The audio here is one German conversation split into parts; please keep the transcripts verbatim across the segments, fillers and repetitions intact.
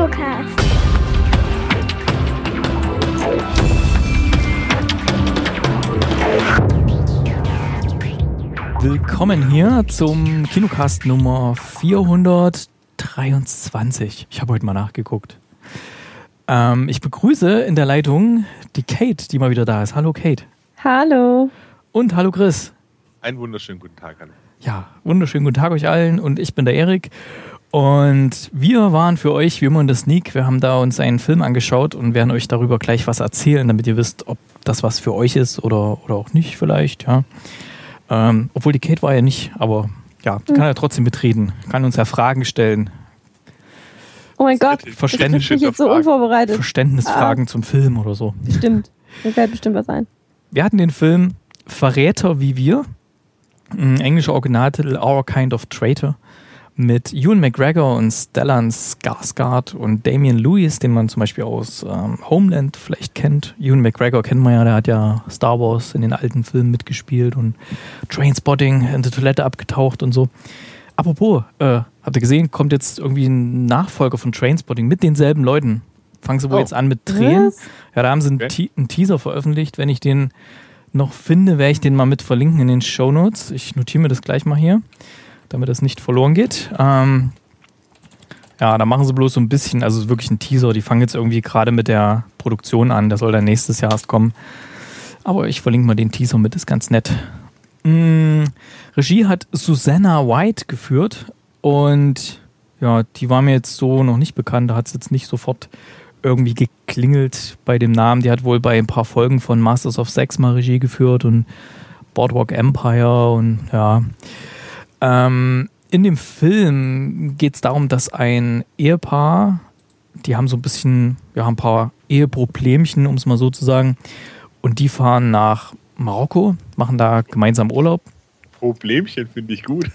Kinocast. Willkommen hier zum Kinocast Nummer vierhundertdreiundzwanzig. Ich habe heute mal nachgeguckt. Ähm, ich begrüße in der Leitung die Kate, die mal wieder da ist. Hallo Kate. Hallo. Und hallo Chris. Einen wunderschönen guten Tag, hallo. Ja, wunderschönen guten Tag euch allen und ich bin der Erik. Und wir waren für euch wie immer in der Sneak. Wir haben da uns einen Film angeschaut und werden euch darüber gleich was erzählen, damit ihr wisst, ob das was für euch ist oder, oder auch nicht vielleicht, ja. Ähm, obwohl die Kate war ja nicht, aber ja, die kann ja trotzdem mitreden, kann uns ja Fragen stellen. Oh mein Gott, Verständnis, ich bin jetzt so unvorbereitet. Verständnisfragen ah. zum Film oder so. Stimmt, mir fällt bestimmt was ein. Wir hatten den Film Verräter wie wir, ein englischer Originaltitel Our Kind of Traitor, mit Ewan McGregor und Stellan Skarsgård und Damian Lewis, den man zum Beispiel aus ähm, Homeland vielleicht kennt. Ewan McGregor kennt man ja, der hat ja Star Wars in den alten Filmen mitgespielt und Trainspotting in der Toilette abgetaucht und so. Apropos, äh, habt ihr gesehen, kommt jetzt irgendwie ein Nachfolger von Trainspotting mit denselben Leuten. Fangen sie wohl oh. jetzt an mit Drehen. Was? Ja, da haben sie einen, okay. Te- einen Teaser veröffentlicht. Wenn ich den noch finde, werde ich den mal mit verlinken in den Shownotes. Ich notiere mir das gleich mal hier, damit das nicht verloren geht. Ähm, ja, da machen sie bloß so ein bisschen, also wirklich ein Teaser. Die fangen jetzt irgendwie gerade mit der Produktion an. Der soll dann nächstes Jahr erst kommen. Aber ich verlinke mal den Teaser mit, ist ganz nett. Mm, Regie hat Susanna White geführt und ja, die war mir jetzt so noch nicht bekannt. Da hat es jetzt nicht sofort irgendwie geklingelt bei dem Namen. Die hat wohl bei ein paar Folgen von Masters of Sex mal Regie geführt und Boardwalk Empire und ja. Ähm, in dem Film geht es darum, dass ein Ehepaar, die haben so ein bisschen, ja, ein paar Eheproblemchen, um es mal so zu sagen, und die fahren nach Marokko, machen da gemeinsam Urlaub. Problemchen finde ich gut.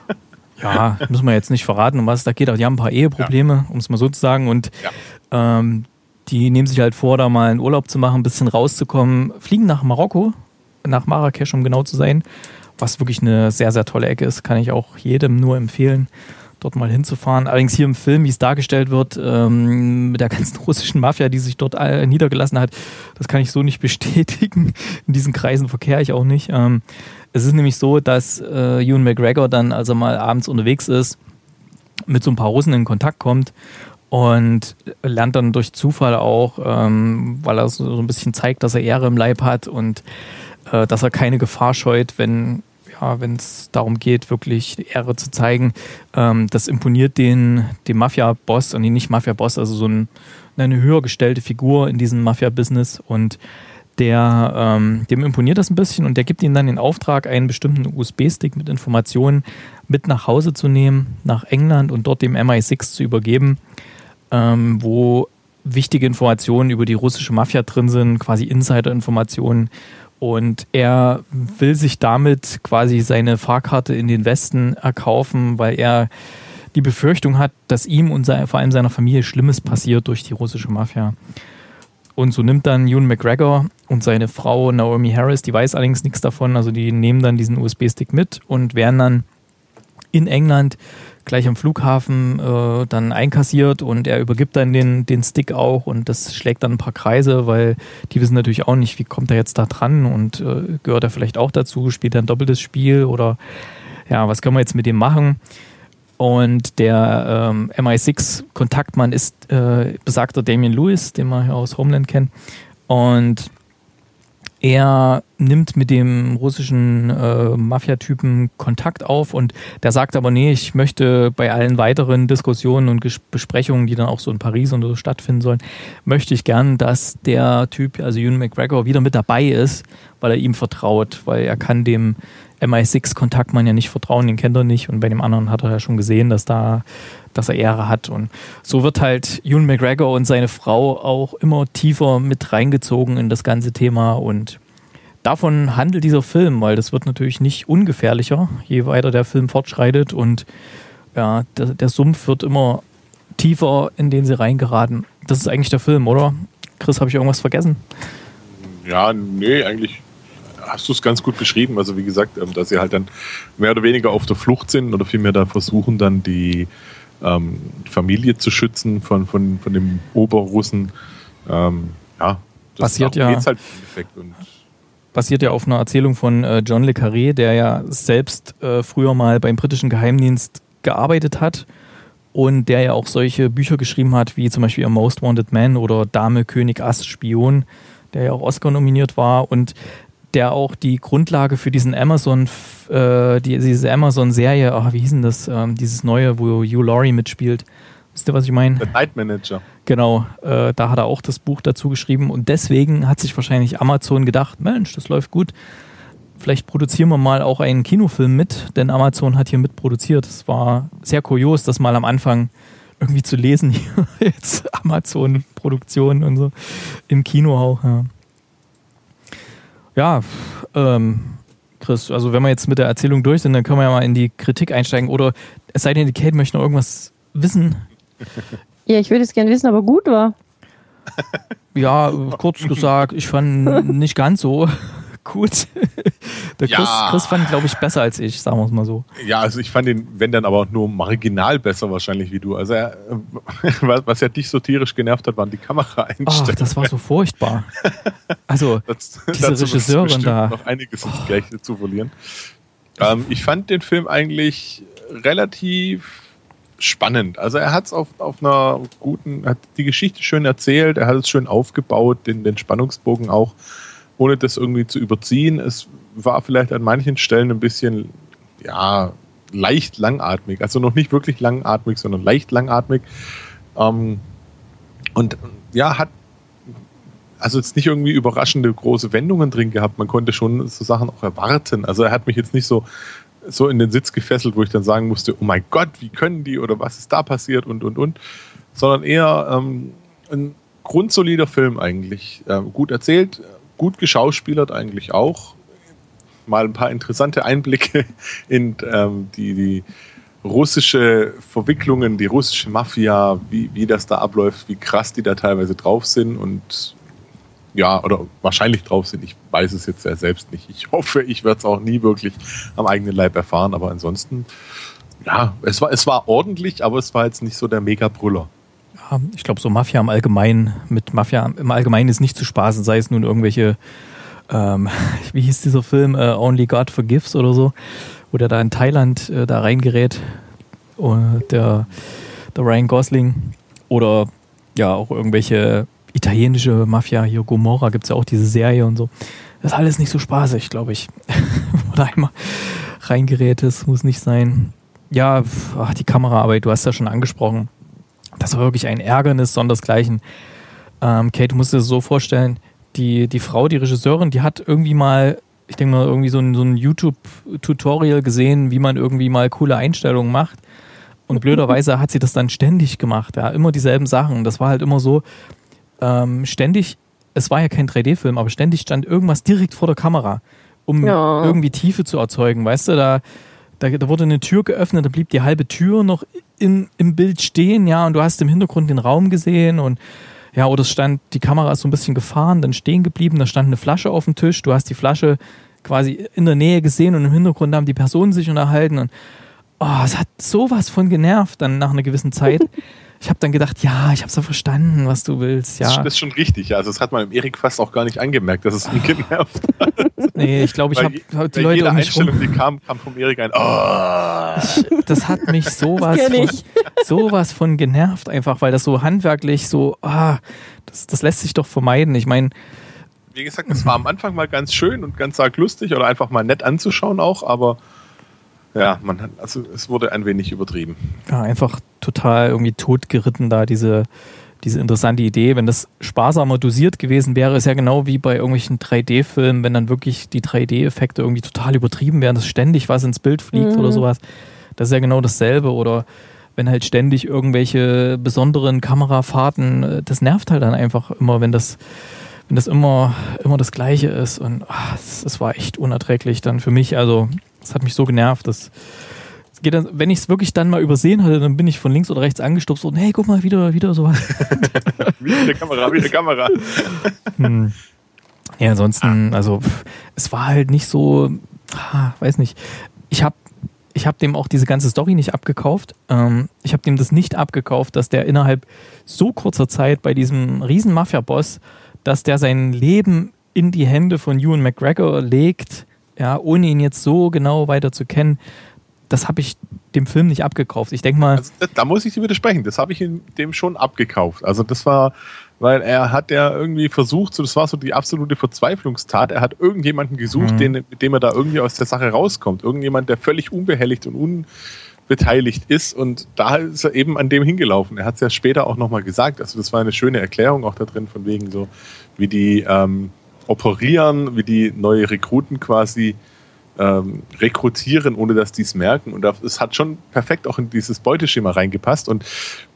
Ja, müssen wir jetzt nicht verraten, um was es da geht, aber die haben ein paar Eheprobleme, ja. um es mal so zu sagen, und ja. ähm, die nehmen sich halt vor, da mal einen Urlaub zu machen, ein bisschen rauszukommen, fliegen nach Marokko, nach Marrakesch, um genau zu sein, was wirklich eine sehr, sehr tolle Ecke ist, kann ich auch jedem nur empfehlen, dort mal hinzufahren. Allerdings hier im Film, wie es dargestellt wird, ähm, mit der ganzen russischen Mafia, die sich dort äh, niedergelassen hat, das kann ich so nicht bestätigen. In diesen Kreisen verkehre ich auch nicht. Ähm, es ist nämlich so, dass äh, Ewan McGregor dann, als er mal abends unterwegs ist, mit so ein paar Russen in Kontakt kommt und lernt dann durch Zufall auch, ähm, weil er so, so ein bisschen zeigt, dass er Ehre im Leib hat und äh, dass er keine Gefahr scheut, wenn ja, wenn es darum geht, wirklich Ehre zu zeigen. Ähm, das imponiert den, dem Mafia-Boss, und nicht Mafia-Boss, also so ein, eine höher gestellte Figur in diesem Mafia-Business, und der, ähm, dem imponiert das ein bisschen und der gibt ihm dann den Auftrag, einen bestimmten U S B-Stick mit Informationen mit nach Hause zu nehmen, nach England, und dort dem M I sechs zu übergeben, ähm, wo wichtige Informationen über die russische Mafia drin sind, quasi Insider-Informationen. Und er will sich damit quasi seine Fahrkarte in den Westen erkaufen, weil er die Befürchtung hat, dass ihm und sein, vor allem seiner Familie Schlimmes passiert durch die russische Mafia. Und so nimmt dann Ewan McGregor und seine Frau Naomi Harris, die weiß allerdings nichts davon, also die nehmen dann diesen U S B-Stick mit und werden dann in England gleich am Flughafen äh, dann einkassiert, und er übergibt dann den, den Stick auch, und das schlägt dann ein paar Kreise, weil die wissen natürlich auch nicht, wie kommt er jetzt da dran, und äh, gehört er vielleicht auch dazu, spielt er ein doppeltes Spiel oder ja, was können wir jetzt mit dem machen? Und der ähm, M I sechs Kontaktmann ist äh, besagter Damian Lewis, den man ja aus Homeland kennt, und er nimmt mit dem russischen äh, Mafia-Typen Kontakt auf, und der sagt aber, nee, ich möchte bei allen weiteren Diskussionen und Ges- Besprechungen, die dann auch so in Paris und so stattfinden sollen, möchte ich gern, dass der Typ, also Ewan McGregor, wieder mit dabei ist, weil er ihm vertraut, weil er kann dem M I sechs Kontaktmann ja nicht vertrauen, den kennt er nicht, und bei dem anderen hat er ja schon gesehen, dass da dass er Ehre hat, und so wird halt Ewan McGregor und seine Frau auch immer tiefer mit reingezogen in das ganze Thema, und davon handelt dieser Film, weil das wird natürlich nicht ungefährlicher, je weiter der Film fortschreitet, und ja, der, der Sumpf wird immer tiefer, in den sie reingeraten. Das ist eigentlich der Film, oder? Chris, habe ich irgendwas vergessen? Ja, nee, eigentlich hast du es ganz gut beschrieben. Also wie gesagt, dass sie halt dann mehr oder weniger auf der Flucht sind oder vielmehr da versuchen, dann die ähm, Familie zu schützen von, von, von dem Oberrussen. Ähm, ja, das Passiert ja. geht's halt im Endeffekt. Und basiert ja auf einer Erzählung von äh, John le Carré, der ja selbst äh, früher mal beim britischen Geheimdienst gearbeitet hat und der ja auch solche Bücher geschrieben hat, wie zum Beispiel A Most Wanted Man oder Dame, König, Ass, Spion, der ja auch Oscar nominiert war und der auch die Grundlage für diesen Amazon, äh, die, diese Amazon-Serie, oh, wie hieß denn das, ähm, dieses neue, wo Hugh Laurie mitspielt. Wisst ihr, was ich meine? The Night Manager. Genau, äh, da hat er auch das Buch dazu geschrieben und deswegen hat sich wahrscheinlich Amazon gedacht, Mensch, das läuft gut, vielleicht produzieren wir mal auch einen Kinofilm mit, denn Amazon hat hier mitproduziert. Es war sehr kurios, das mal am Anfang irgendwie zu lesen, hier jetzt Amazon-Produktion und so im Kino auch. Ja, ja ähm, Chris, also wenn wir jetzt mit der Erzählung durch sind, dann können wir ja mal in die Kritik einsteigen oder es sei denn, die Kate möchte noch irgendwas wissen. Ja, ich würde es gerne wissen, aber gut war. Ja, kurz gesagt, ich fand nicht ganz so gut. Der Chris, Ja. Chris fand, glaube ich, besser als ich, sagen wir es mal so. Ja, also ich fand den, wenn dann aber nur marginal besser wahrscheinlich wie du. Also er, was, was ja dich so tierisch genervt hat, waren die Kameraeinstellungen. Ach, das war so furchtbar. Also, Das, diese dazu ist Regisseurin bestimmt da. noch einiges ins Gleiche zu verlieren. Ähm, ich fand den Film eigentlich relativ spannend. Also er hat es auf, auf einer guten, hat die Geschichte schön erzählt, er hat es schön aufgebaut, den, den Spannungsbogen auch, ohne das irgendwie zu überziehen. Es war vielleicht an manchen Stellen ein bisschen, ja, leicht langatmig. Also noch nicht wirklich langatmig, sondern leicht langatmig. Ähm, und ja, hat also jetzt nicht irgendwie überraschende große Wendungen drin gehabt. Man konnte schon so Sachen auch erwarten. Also er hat mich jetzt nicht so so in den Sitz gefesselt, wo ich dann sagen musste, oh mein Gott, wie können die oder was ist da passiert und, und, und. Sondern eher ähm, ein grundsolider Film eigentlich. Ähm, gut erzählt, gut geschauspielert eigentlich auch. Mal ein paar interessante Einblicke in ähm, die, die russische Verwicklungen, die russische Mafia, wie, wie das da abläuft, wie krass die da teilweise drauf sind und ja, oder wahrscheinlich drauf sind. Ich weiß es jetzt ja selbst nicht. Ich hoffe, ich werde es auch nie wirklich am eigenen Leib erfahren. Aber ansonsten, ja, es war, es war ordentlich, aber es war jetzt nicht so der Mega-Brüller. Ja, ich glaube, so Mafia im Allgemeinen, mit Mafia im Allgemeinen ist nicht zu spaßen, sei es nun irgendwelche, ähm, wie hieß dieser Film, uh, Only God Forgives oder so, wo der da in Thailand äh, da reingerät, uh, der, der Ryan Gosling, oder ja, auch irgendwelche italienische Mafia, hier Gomorra, gibt es ja auch diese Serie und so. Das ist alles nicht so spaßig, glaube ich. Wo da einmal reingerät ist, muss nicht sein. Ja, ach, die Kameraarbeit, du hast ja schon angesprochen. Das war wirklich ein Ärgernis, sondersgleichen. Ähm, Kate, du musst dir das so vorstellen, die, die Frau, die Regisseurin, die hat irgendwie mal, ich denke mal, irgendwie so ein, so ein YouTube-Tutorial gesehen, wie man irgendwie mal coole Einstellungen macht. Und blöderweise hat sie das dann ständig gemacht. Ja, immer dieselben Sachen. Das war halt immer so, ähm, ständig, es war ja kein drei D-Film, aber ständig stand irgendwas direkt vor der Kamera, um Ja. irgendwie Tiefe zu erzeugen. Weißt du, da, da, da wurde eine Tür geöffnet, da blieb die halbe Tür noch in, im Bild stehen, ja, und du hast im Hintergrund den Raum gesehen und ja, oder es stand, die Kamera ist so ein bisschen gefahren, dann stehen geblieben, da stand eine Flasche auf dem Tisch, du hast die Flasche quasi in der Nähe gesehen und im Hintergrund haben die Personen sich unterhalten und oh, es hat sowas von genervt dann nach einer gewissen Zeit. Ich habe dann gedacht, ja, ich habe es ja verstanden, was du willst, ja. Das ist schon richtig, ja. Also das hat man im Erik fast auch gar nicht angemerkt, dass es ihn genervt hat. Nee, ich glaube, ich Weil habe je- die bei Leute jeder um mich rum. Einstellung, die kam, kam vom Erik ein, oh. Ich, das hat mich sowas Das kenn von, ich. sowas von genervt einfach, weil das so handwerklich so, ah, das, das lässt sich doch vermeiden. Ich meine, Wie gesagt, es war am Anfang mal ganz schön und ganz arg lustig oder einfach mal nett anzuschauen auch, aber ja, man hat, also es wurde ein wenig übertrieben. ja, einfach total irgendwie totgeritten da, diese, diese interessante Idee. Wenn das sparsamer dosiert gewesen wäre, ist ja genau wie bei irgendwelchen drei D-Filmen, wenn dann wirklich die drei D-Effekte irgendwie total übertrieben werden, dass ständig was ins Bild fliegt Mhm. oder sowas. Das ist ja genau dasselbe. Oder wenn halt ständig irgendwelche besonderen Kamerafahrten, äh, das nervt halt dann einfach immer, wenn das, wenn das immer, immer das Gleiche ist. Und ach, das, das war echt unerträglich dann für mich. Also, das hat mich so genervt, dass es geht dann, wenn ich es wirklich dann mal übersehen hatte, dann bin ich von links oder rechts angestupst und hey, guck mal, wieder, wieder sowas. Wie der Kamera, wie der Kamera. Hm. Ja, ansonsten, also pff, es war halt nicht so, ah, weiß nicht. Ich habe ich habe dem auch diese ganze Story nicht abgekauft. Ähm, ich habe dem das nicht abgekauft, dass der innerhalb so kurzer Zeit bei diesem riesen Mafia-Boss, dass der sein Leben in die Hände von Ewan McGregor legt, ja, ohne ihn jetzt so genau weiter zu kennen. Das habe ich dem Film nicht abgekauft. Ich denke mal... Also, da muss ich dir widersprechen. Das habe ich ihm dem schon abgekauft. Also das war... Weil er hat ja irgendwie versucht, so, das war so die absolute Verzweiflungstat, er hat irgendjemanden gesucht, mhm. den, mit dem er da irgendwie aus der Sache rauskommt. Irgendjemand, der völlig unbehelligt und unbeteiligt ist, und da ist er eben an dem hingelaufen. Er hat es ja später auch nochmal gesagt, also das war eine schöne Erklärung auch da drin, von wegen so, wie die ähm, operieren, wie die neue Rekruten quasi ähm, rekrutieren, ohne dass die es merken, und es hat schon perfekt auch in dieses Beuteschema reingepasst, und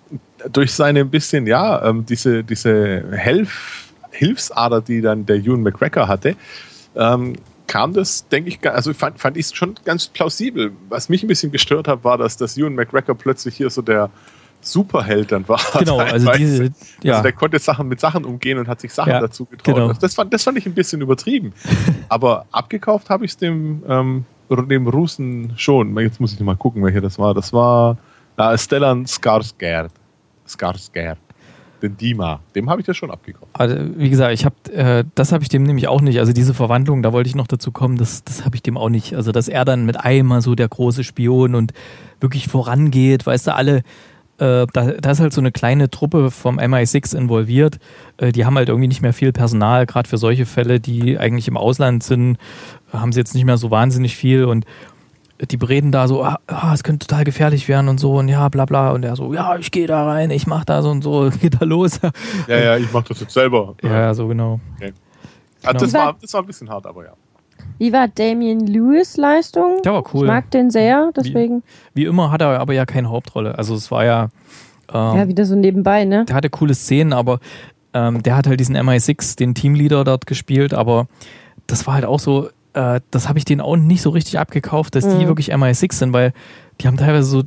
durch seine ein bisschen, ja, ähm, diese, diese Helf, Hilfsader, die dann der Ewan McGregor hatte, ähm, kam das, denke ich, also fand, fand ich es schon ganz plausibel. Was mich ein bisschen gestört hat, war, dass das Ewan McGregor plötzlich hier so der Superheld dann war. Genau, also diese, ja. Also der konnte Sachen mit Sachen umgehen und hat sich Sachen ja, dazu getraut. genau. Das, fand, das fand ich ein bisschen übertrieben. Aber abgekauft habe ich es dem, ähm, dem Russen schon. Jetzt muss ich mal gucken, welcher das war. Das war äh, Stellan Skarsgård. Skarsgård. Den Dima. Dem habe ich das schon abgekauft. Also, wie gesagt, ich habe äh, das habe ich dem nämlich auch nicht. Also diese Verwandlung, da wollte ich noch dazu kommen, das, das habe ich dem auch nicht. Also dass er dann mit einmal so der große Spion und wirklich vorangeht, weißt du, alle, äh, da, da ist halt so eine kleine Truppe vom M I sechs involviert. Äh, die haben halt irgendwie nicht mehr viel Personal, gerade für solche Fälle, die eigentlich im Ausland sind, haben sie jetzt nicht mehr so wahnsinnig viel, und die bereden da so, ah, ah, es könnte total gefährlich werden und so, und ja, bla bla, und er so, ja, ich gehe da rein, ich mach da so und so, geht da los. Ja, ja, ich mach das jetzt selber. Ja, so genau. Okay. Also das, war, das war ein bisschen hart, aber ja. Wie war Damian Lewis Leistung? Der war cool. Ich mag den sehr, deswegen. Wie, wie immer hat er aber ja keine Hauptrolle, also es war ja... Ähm, ja, wieder so nebenbei, ne? Der hatte coole Szenen, aber ähm, der hat halt diesen M I sechs, den Teamleader dort gespielt, aber das war halt auch so... das habe ich denen auch nicht so richtig abgekauft, dass die mhm. wirklich M I sechs sind, weil die haben teilweise so,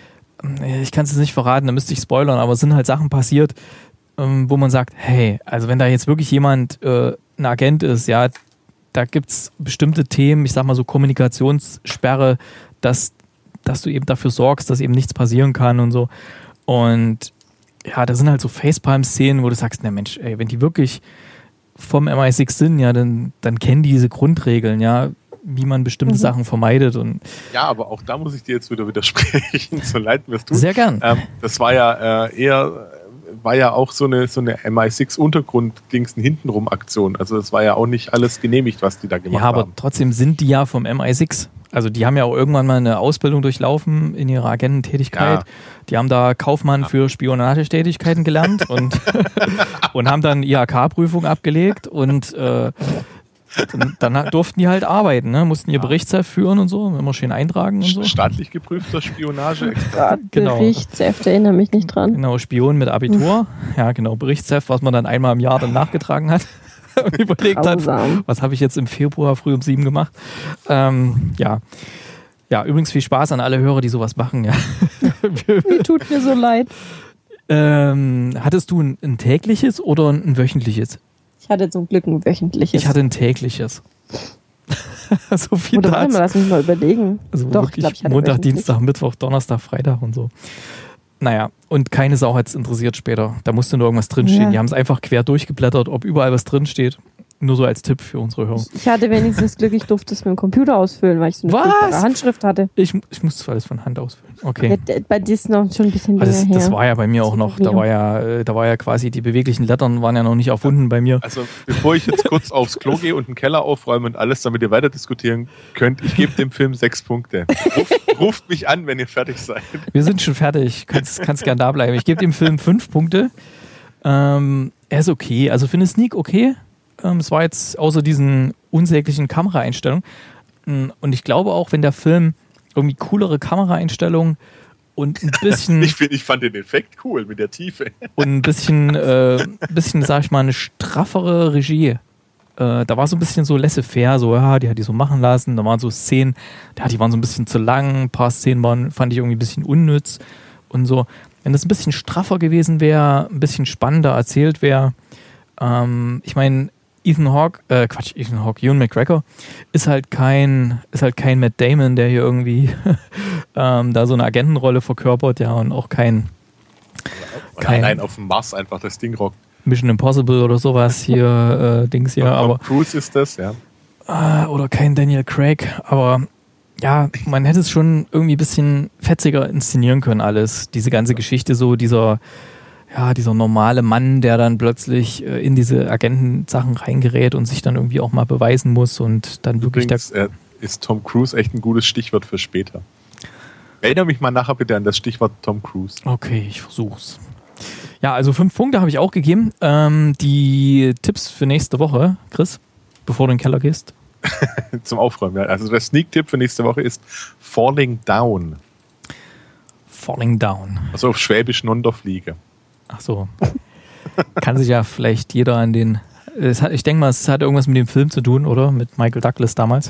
ich kann es jetzt nicht verraten, da müsste ich spoilern, aber es sind halt Sachen passiert, wo man sagt, hey, also wenn da jetzt wirklich jemand äh, ein Agent ist, ja, da gibt es bestimmte Themen, ich sag mal so Kommunikationssperre, dass, dass du eben dafür sorgst, dass eben nichts passieren kann und so. Und ja, da sind halt so Facepalm-Szenen, wo du sagst, na Mensch, ey, wenn die wirklich vom M I sechs sind, ja, dann, dann kennen die diese Grundregeln, ja, wie man bestimmte mhm. Sachen vermeidet. Und ja, aber auch da muss ich dir jetzt wieder widersprechen, so leid mir das tut. Sehr gern. Ähm, das war ja äh, eher, war ja auch so eine, so eine M I sechs Untergrund-Dingsen hintenrum Aktion. Also das war ja auch nicht alles genehmigt, was die da gemacht haben. Ja, aber haben. trotzdem sind die ja vom M I sechs. Also die haben ja auch irgendwann mal eine Ausbildung durchlaufen in ihrer Agententätigkeit. Ja. Die haben da Kaufmann ja. für Spionagetätigkeiten gelernt und, und haben dann I H K-Prüfung abgelegt, und äh, dann, dann durften die halt arbeiten, ne? Mussten ihr ja. Berichtsheft führen und so, immer schön eintragen und so. Staatlich geprüfter Spionage. Genau. Berichtsheft, erinnere mich nicht dran. Genau, Spion mit Abitur. Ja, genau, Berichtsheft, was man dann einmal im Jahr dann nachgetragen hat. Und überlegt Grausam. hat, was habe ich jetzt im Februar früh um sieben gemacht. Ähm, ja. Ja, übrigens viel Spaß an alle Hörer, die sowas machen. Ja. Mir tut mir so leid. Ähm, hattest du ein, ein tägliches oder ein wöchentliches? Ich hatte zum Glück ein wöchentliches. Ich hatte ein tägliches. So viel Oder warte mal, lass mich mal überlegen. Also Doch, wirklich ich glaub, ich hatte Montag, wöchentlich. Dienstag, Mittwoch, Donnerstag, Freitag und so. Naja, und keine Sau hat es interessiert später. Da musste nur irgendwas drinstehen. Ja. Die haben es einfach quer durchgeblättert, ob überall was drinsteht. Nur so als Tipp für unsere Hörer. Ich hatte wenigstens Glück, ich durfte es mit dem Computer ausfüllen, weil ich so eine Was? furchtbare Handschrift hatte. Ich, ich musste alles von Hand ausfüllen. Okay. Ja, bei dir ist noch schon ein bisschen länger Also das, her. das war ja bei mir auch noch, da war ja, äh, da war ja quasi, die beweglichen Lettern waren ja noch nicht erfunden bei mir. Also bevor ich jetzt kurz aufs Klo gehe und einen Keller aufräume und alles, damit ihr weiter diskutieren könnt, ich gebe dem Film sechs Punkte. Ruft, ruft mich an, wenn ihr fertig seid. Wir sind schon fertig, kannst, kannst gern da bleiben. Ich gebe dem Film fünf Punkte. Ähm, er ist okay, also für eine Sneak okay. Ähm, es war jetzt außer diesen unsäglichen Kameraeinstellungen. Und ich glaube auch, wenn der Film irgendwie coolere Kameraeinstellungen und ein bisschen... ich, find, ich fand den Effekt cool mit der Tiefe. Und ein bisschen, äh, ein bisschen, sag ich mal, eine straffere Regie. Äh, da war so ein bisschen so laissez-faire, so, ja, die hat die so machen lassen. Da waren so Szenen, ja, die waren so ein bisschen zu lang. Ein paar Szenen waren, fand ich irgendwie ein bisschen unnütz und so. Wenn das ein bisschen straffer gewesen wäre, ein bisschen spannender erzählt wäre, ähm, ich meine, Ethan Hawke, äh, Quatsch, Ethan Hawke, Ewan McGregor ist halt kein, ist halt kein Matt Damon, der hier irgendwie ähm, da so eine Agentenrolle verkörpert, ja, und auch kein, kein Nein, auf dem Mars einfach das Ding rockt. Mission Impossible oder sowas hier, äh, Dings hier, Tom aber. Cruise ist das, ja. Äh, oder kein Daniel Craig, aber ja, man hätte es schon irgendwie ein bisschen fetziger inszenieren können, alles. Diese ganze Geschichte, so dieser, ja, dieser normale Mann, der dann plötzlich äh, in diese Agentensachen reingerät und sich dann irgendwie auch mal beweisen muss und dann wirklich Übrigens, da. Äh, ist Tom Cruise echt ein gutes Stichwort für später. Erinnere mich mal nachher bitte an das Stichwort Tom Cruise. Okay, ich versuch's. Ja, also fünf Punkte habe ich auch gegeben. Ähm, die Tipps für nächste Woche, Chris, bevor du in den Keller gehst. Zum Aufräumen, ja. Also der Sneak-Tipp für nächste Woche ist Falling Down. Falling Down. Also auf Schwäbisch Nonderfliege. Ach so. Kann sich ja vielleicht jeder an den... Es hat, ich denke mal, es hat irgendwas mit dem Film zu tun, oder? Mit Michael Douglas damals.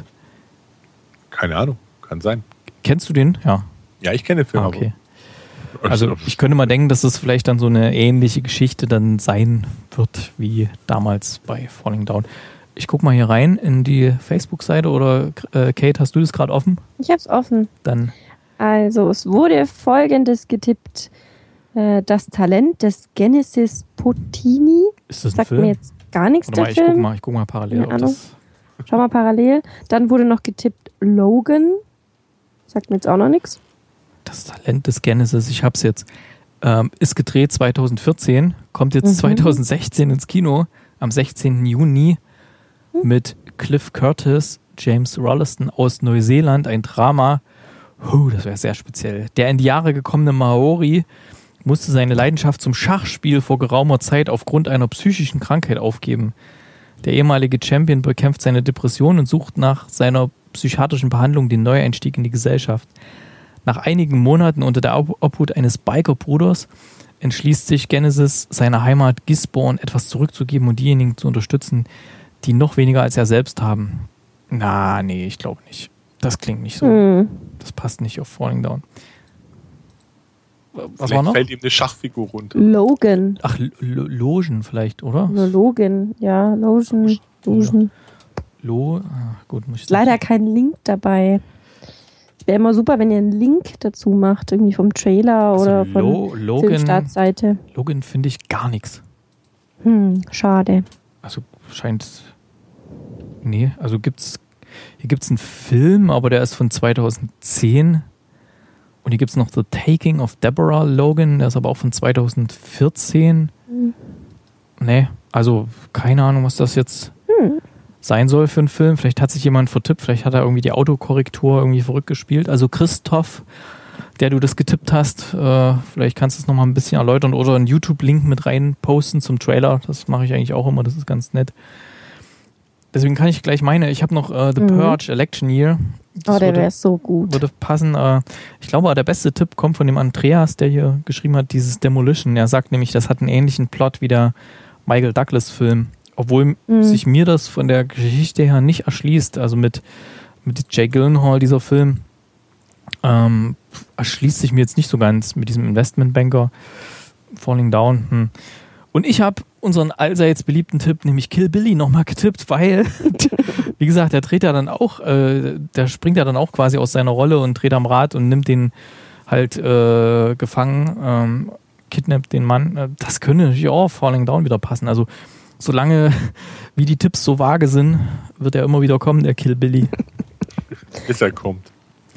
Keine Ahnung, kann sein. Kennst du den? Ja. Ja, ich kenne den Film. Ah, okay. Aber. Also ich könnte mal denken, dass es vielleicht dann so eine ähnliche Geschichte dann sein wird, wie damals bei Falling Down. Ich guck mal hier rein in die Facebook-Seite oder äh, Kate, hast du das gerade offen? Ich hab's offen. Dann. Also es wurde Folgendes getippt. Äh, das Talent des Genesis Potini. Ist das ein Sagt Film? mir jetzt gar nichts, Warte mal, der ich Film. guck mal, ich guck mal parallel. Keine Ob das Schau mal parallel. Dann wurde noch getippt Logan. Sagt mir jetzt auch noch nichts. Das Talent des Genesis, ich hab's jetzt. Ähm, ist gedreht zwanzig vierzehn, kommt jetzt Mhm. zwanzig sechzehn ins Kino, am sechzehnten Juni mit Cliff Curtis, James Rolliston aus Neuseeland, ein Drama. Huh, das wäre sehr speziell. Der in die Jahre gekommene Maori musste seine Leidenschaft zum Schachspiel vor geraumer Zeit aufgrund einer psychischen Krankheit aufgeben. Der ehemalige Champion bekämpft seine Depression und sucht nach seiner psychiatrischen Behandlung den Neueinstieg in die Gesellschaft. Nach einigen Monaten unter der Obhut eines Biker-Bruders entschließt sich Genesis, seiner Heimat Gisborne etwas zurückzugeben und diejenigen zu unterstützen, die noch weniger als er selbst haben. Na, nee, ich glaube nicht. Das klingt nicht so. Hm. Das passt nicht auf Falling Down. Was Vielleicht war noch? fällt ihm eine Schachfigur runter. Logan. Ach, L- L- Logen vielleicht, oder? Oder Logan. Ja, Logan. Logan. Lo, ah, gut, muss ich Ist leider kein Link dabei. Wäre immer super, wenn ihr einen Link dazu macht, irgendwie vom Trailer Also oder von Lo- Logan, Filmstartseite. Logan finde ich gar nichts. Hm, schade. Also scheint. Nee, also gibt's. Hier gibt es einen Film, aber der ist von zweitausendzehn. Und hier gibt es noch The Taking of Deborah Logan, der ist aber auch von zweitausendvierzehn. Hm. Nee, also keine Ahnung, was das jetzt Hm. sein soll für einen Film. Vielleicht hat sich jemand vertippt, vielleicht hat er irgendwie die Autokorrektur irgendwie verrückt gespielt. Also Christoph, der du das getippt hast, äh, vielleicht kannst du es nochmal ein bisschen erläutern oder einen YouTube-Link mit rein posten zum Trailer. Das mache ich eigentlich auch immer, das ist ganz nett. Deswegen kann ich gleich meine, ich habe noch äh, The Mhm. Purge Election Year. Das Oh, der würde, wäre so gut. würde passen. Äh, ich glaube, der beste Tipp kommt von dem Andreas, der hier geschrieben hat, dieses Demolition. Er sagt nämlich, das hat einen ähnlichen Plot wie der Michael Douglas-Film. Obwohl Mhm. sich mir das von der Geschichte her nicht erschließt. Also mit, mit Jake Gyllenhaal, dieser Film, ähm, erschließt sich mir jetzt nicht so ganz mit diesem Investmentbanker Falling Down. Hm. Und ich habe unseren allseits beliebten Tipp, nämlich Kill Billy, nochmal getippt, weil, wie gesagt, der dreht ja dann auch, äh, der springt ja dann auch quasi aus seiner Rolle und dreht am Rad und nimmt den halt äh, gefangen, ähm, kidnappt den Mann. Das könnte natürlich auch auf Falling Down wieder passen. Also solange wie die Tipps so vage sind, wird er immer wieder kommen, der Kill Billy. Bis er kommt.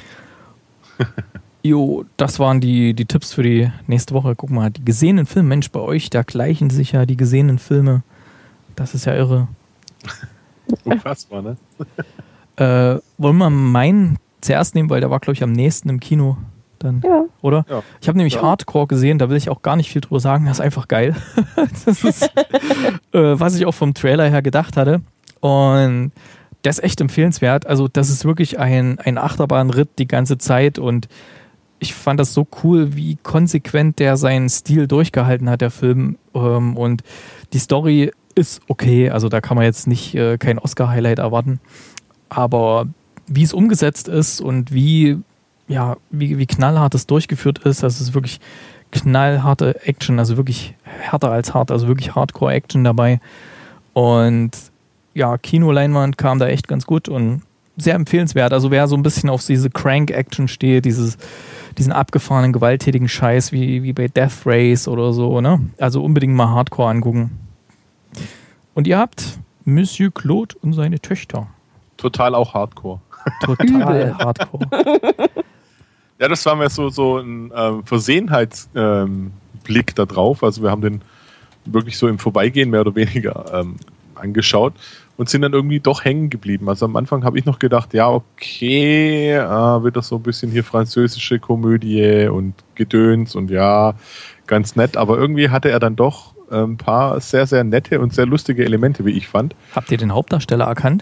Jo, das waren die, die Tipps für die nächste Woche. Guck mal, die gesehenen Filme, Mensch, bei euch, da gleichen sich ja die gesehenen Filme. Das ist ja irre. Unfassbar, ne? Äh, wollen wir meinen zuerst nehmen, weil der war, glaube ich, am nächsten im Kino. Dann, Ja. oder? Ja. Ich habe nämlich Ja. Hardcore gesehen, da will ich auch gar nicht viel drüber sagen. Das ist einfach geil. Das ist, äh, was ich auch vom Trailer her gedacht hatte. Und der ist echt empfehlenswert. Also, das ist wirklich ein, ein Achterbahnritt die ganze Zeit und ich fand das so cool, wie konsequent der seinen Stil durchgehalten hat, der Film. Ähm, und die Story ist okay. Also, da kann man jetzt nicht äh, kein Oscar-Highlight erwarten. Aber wie es umgesetzt ist und wie, ja, wie, wie knallhart es durchgeführt ist, das ist wirklich knallharte Action, also wirklich härter als hart, also wirklich Hardcore-Action dabei. Und ja, Kinoleinwand kam da echt ganz gut und sehr empfehlenswert. Also wer so ein bisschen auf diese Crank-Action steht, dieses, diesen abgefahrenen, gewalttätigen Scheiß wie, wie bei Death Race oder so, ne? Also unbedingt mal Hardcore angucken. Und ihr habt Monsieur Claude und seine Töchter. Total auch Hardcore. Total Hardcore. Ja, das war mir so, so ein ähm, Versehenheitsblick ähm, da drauf. Also wir haben den wirklich so im Vorbeigehen mehr oder weniger ähm, angeschaut und sind dann irgendwie doch hängen geblieben. Also am Anfang habe ich noch gedacht, ja, okay, äh, wird das so ein bisschen hier französische Komödie und Gedöns und ja, ganz nett. Aber irgendwie hatte er dann doch ein paar sehr, sehr nette und sehr lustige Elemente, wie ich fand. Habt ihr den Hauptdarsteller erkannt?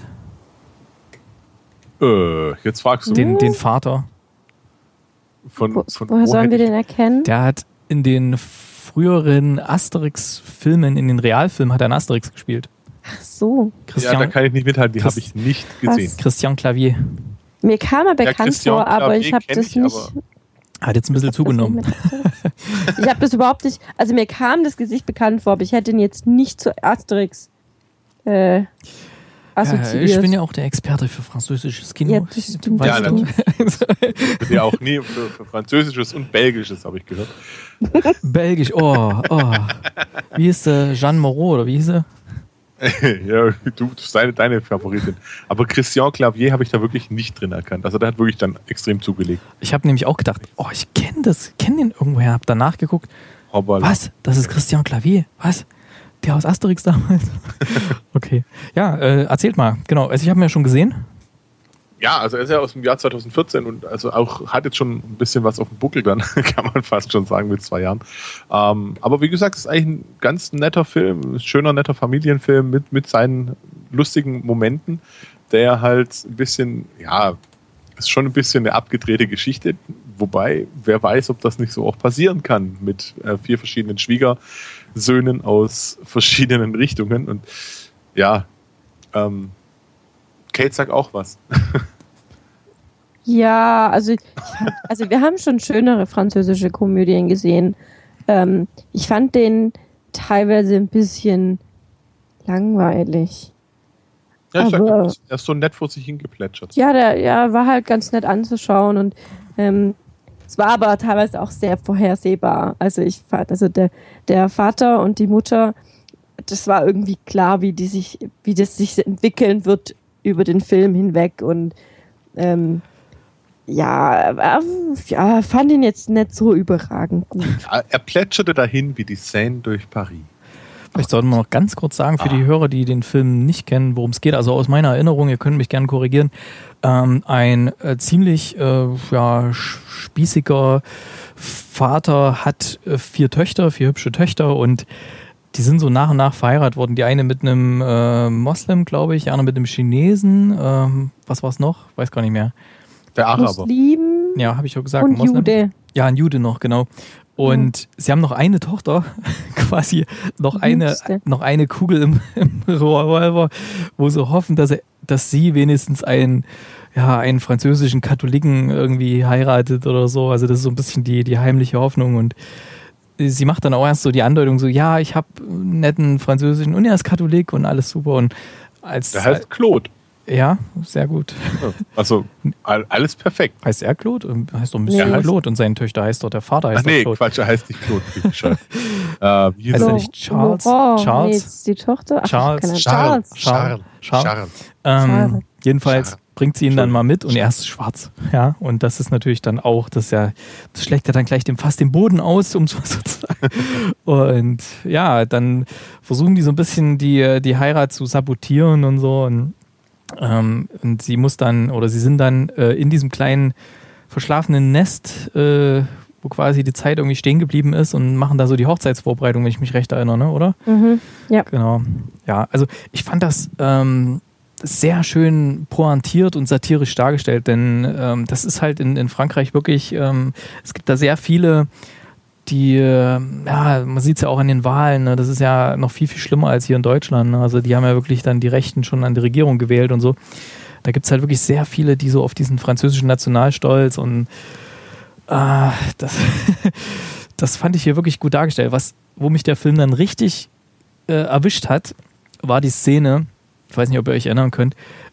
Äh, jetzt fragst du. Den, den Vater. Von, Wo, von woher wo sollen wir hätte ich- den erkennen? Der hat in den früheren Asterix-Filmen, in den Realfilmen hat er einen Asterix gespielt. Ach so. Ja, da Christian, kann ich nicht mithalten, die Christ- habe ich nicht gesehen. Christian Clavier. Mir kam er bekannt Christian vor, aber Clavier ich habe kenn das ich, nicht. aber- Hat jetzt ein bisschen zugenommen. Ich habe das überhaupt nicht. Also mir kam das Gesicht bekannt vor, aber ich hätte ihn jetzt nicht zu Asterix äh, Ja, assoziiert. ich bin ja auch der Experte für französisches Kino. Ja, das Du stimmt. weißt Ja, du. Wird ja auch nie für, für Französisches und Belgisches, habe ich gehört. Belgisch, oh, oh. Wie hieß der? Jeanne Moreau, oder wie hieß er? Ja, du, das ist deine, deine Favoritin. Aber Christian Clavier habe ich da wirklich nicht drin erkannt. Also der hat wirklich dann extrem zugelegt. Ich habe nämlich auch gedacht, oh, ich kenne das, kenne den irgendwoher. Hab danach geguckt, Hoppala. was? Das ist Christian Clavier? Was? Der aus Asterix damals? Okay. Ja, äh, erzählt mal. Genau, also ich habe ihn ja schon gesehen. Ja, also er ist ja aus dem Jahr zwanzig vierzehn und also auch hat jetzt schon ein bisschen was auf dem Buckel dann, kann man fast schon sagen, mit zwei Jahren. Ähm, aber wie gesagt, es ist eigentlich ein ganz netter Film, ein schöner, netter Familienfilm mit, mit seinen lustigen Momenten, der halt ein bisschen, ja, ist schon ein bisschen eine abgedrehte Geschichte, wobei, wer weiß, ob das nicht so auch passieren kann mit äh, vier verschiedenen Schwiegersöhnen aus verschiedenen Richtungen und ja, ähm, Kate sagt auch was. Ja, also, ich fand, also wir haben schon schönere französische Komödien gesehen. Ähm, ich fand den teilweise ein bisschen langweilig. Ja, ich sag, Aber- er ist so nett vor sich hingeplätschert. Ja, der ja, war halt ganz nett anzuschauen und ähm, es war aber teilweise auch sehr vorhersehbar. Also ich fand, also der, der Vater und die Mutter, das war irgendwie klar, wie die sich, wie das sich entwickeln wird über den Film hinweg und ähm, ja, äh, ja, fand ihn jetzt nicht so überragend gut. Ja, er plätscherte dahin wie die Seine durch Paris. Vielleicht sollten wir noch ganz kurz sagen für die Hörer, die den Film nicht kennen, worum es geht. Also aus meiner Erinnerung, ihr könnt mich gerne korrigieren, ähm, ein äh, ziemlich äh, ja, spießiger Vater hat äh, vier Töchter, vier hübsche Töchter und die sind so nach und nach verheiratet worden. Die eine mit einem äh, Moslem, glaube ich, die andere mit einem Chinesen. Ähm, was war es noch? Weiß gar nicht mehr. Der Araber. Muslim Ja, habe ich auch gesagt. und Moslem. Jude. Ja, ein Jude noch, genau. Und sie haben noch eine Tochter, quasi noch eine, Jüngste. noch eine Kugel im, im Revolver, wo sie hoffen, dass, er, dass sie wenigstens einen, ja, einen französischen Katholiken irgendwie heiratet oder so. Also das ist so ein bisschen die, die heimliche Hoffnung. Und sie macht dann auch erst so die Andeutung, so, ja, ich habe einen netten französischen und er ist Katholik und alles super. Und als Der heißt Claude. ja, sehr gut. Also all- alles perfekt. Heißt er Claude? Heißt doch ein bisschen Nee. Claude und seine Töchter heißt doch, der Vater heißt Ach nee, doch Claude. Quatsch, er heißt nicht Claude. Wie bescheuert. äh, wie Heißt er hieß nicht Charles? Laurent. Charles? Nee, ist die Tochter? Ach, Charles. keine Ahnung. Charles. Charles. Charles. Charles. Charles. Ähm, Charles. jedenfalls Charles. bringt sie ihn dann mal mit und er ist schwarz. Ja, und das ist natürlich dann auch, das, ist ja, das schlägt ja dann gleich dem, fast den Boden aus, um es mal so zu sagen. Und ja, dann versuchen die so ein bisschen die, die Heirat zu sabotieren und so. Und, ähm, und sie muss dann, oder sie sind dann äh, in diesem kleinen verschlafenen Nest, äh, wo quasi die Zeit irgendwie stehen geblieben ist und machen da so die Hochzeitsvorbereitung, wenn ich mich recht erinnere, ne? Oder? Mhm. Ja. Genau. Ja, also ich fand das ähm, sehr schön pointiert und satirisch dargestellt, denn ähm, das ist halt in, in Frankreich wirklich, ähm, es gibt da sehr viele, die, äh, ja, man sieht es ja auch an den Wahlen, ne? Das ist ja noch viel, viel schlimmer als hier in Deutschland. Ne? Also die haben ja wirklich dann die Rechten schon an die Regierung gewählt und so. Da gibt es halt wirklich sehr viele, die so auf diesen französischen Nationalstolz und äh, das, das fand ich hier wirklich gut dargestellt. Was, wo mich der Film dann richtig äh, erwischt hat, war die Szene, ich weiß nicht, ob ihr euch erinnern könnt,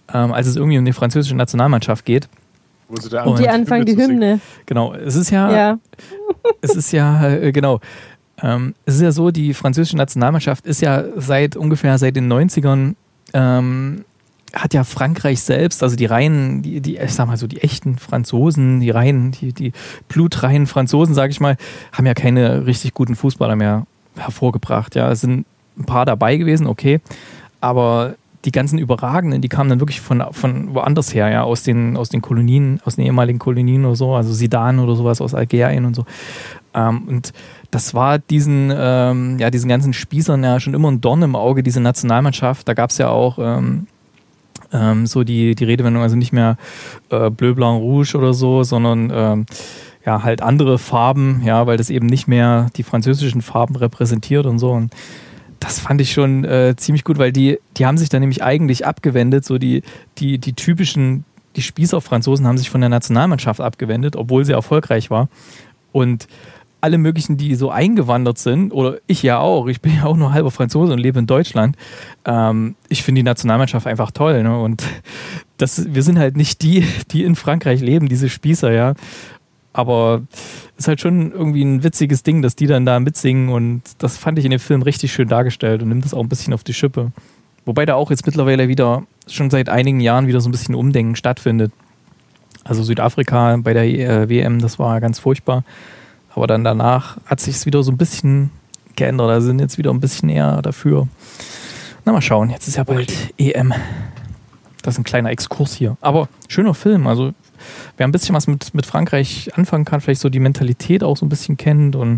ähm, als es irgendwie um die französische Nationalmannschaft geht. Wo sie da Und die anfangen die Hymne. Genau, es ist ja, Ja. es ist ja, äh, genau, ähm, es ist ja so, die französische Nationalmannschaft ist ja seit ungefähr seit den neunzigern, ähm, hat ja Frankreich selbst, also die reinen, die, die, ich sag mal so, die echten Franzosen, die reinen, die, die blutreinen Franzosen, sag ich mal, haben ja keine richtig guten Fußballer mehr hervorgebracht. Ja, es sind ein paar dabei gewesen, okay, aber die ganzen Überragenden, die kamen dann wirklich von, von woanders her, ja, aus den, aus den Kolonien, aus den ehemaligen Kolonien oder so, also Zidane oder sowas aus Algerien und so. Ähm, und das war diesen, ähm, ja, diesen ganzen Spießern ja schon immer ein Dorn im Auge, diese Nationalmannschaft. Da gab es ja auch ähm, ähm, so die, die Redewendung, also nicht mehr äh, Bleu, Blanc, Rouge oder so, sondern ähm, ja, halt andere Farben, ja, weil das eben nicht mehr die französischen Farben repräsentiert und so. Und das fand ich schon äh, ziemlich gut, weil die, die haben sich dann nämlich eigentlich abgewendet, so die, die, die typischen, die Spießer-Franzosen haben sich von der Nationalmannschaft abgewendet, obwohl sie erfolgreich war. Und alle möglichen, die so eingewandert sind, oder ich ja auch, ich bin ja auch nur halber Franzose und lebe in Deutschland, ähm, ich finde die Nationalmannschaft einfach toll. Ne? Und das, wir sind halt nicht die, die in Frankreich leben, diese Spießer, ja. Aber es ist halt schon irgendwie ein witziges Ding, dass die dann da mitsingen, und das fand ich in dem Film richtig schön dargestellt und nimmt das auch ein bisschen auf die Schippe. Wobei da auch jetzt mittlerweile wieder, schon seit einigen Jahren wieder so ein bisschen Umdenken stattfindet. Also Südafrika bei der W M, das war ganz furchtbar. Aber dann danach hat sich es wieder so ein bisschen geändert. Da sind jetzt wieder ein bisschen eher dafür. Na, mal schauen, jetzt ist ja bald E M. Das ist ein kleiner Exkurs hier. Aber schöner Film, also wer ein bisschen was mit, mit Frankreich anfangen kann, vielleicht so die Mentalität auch so ein bisschen kennt, und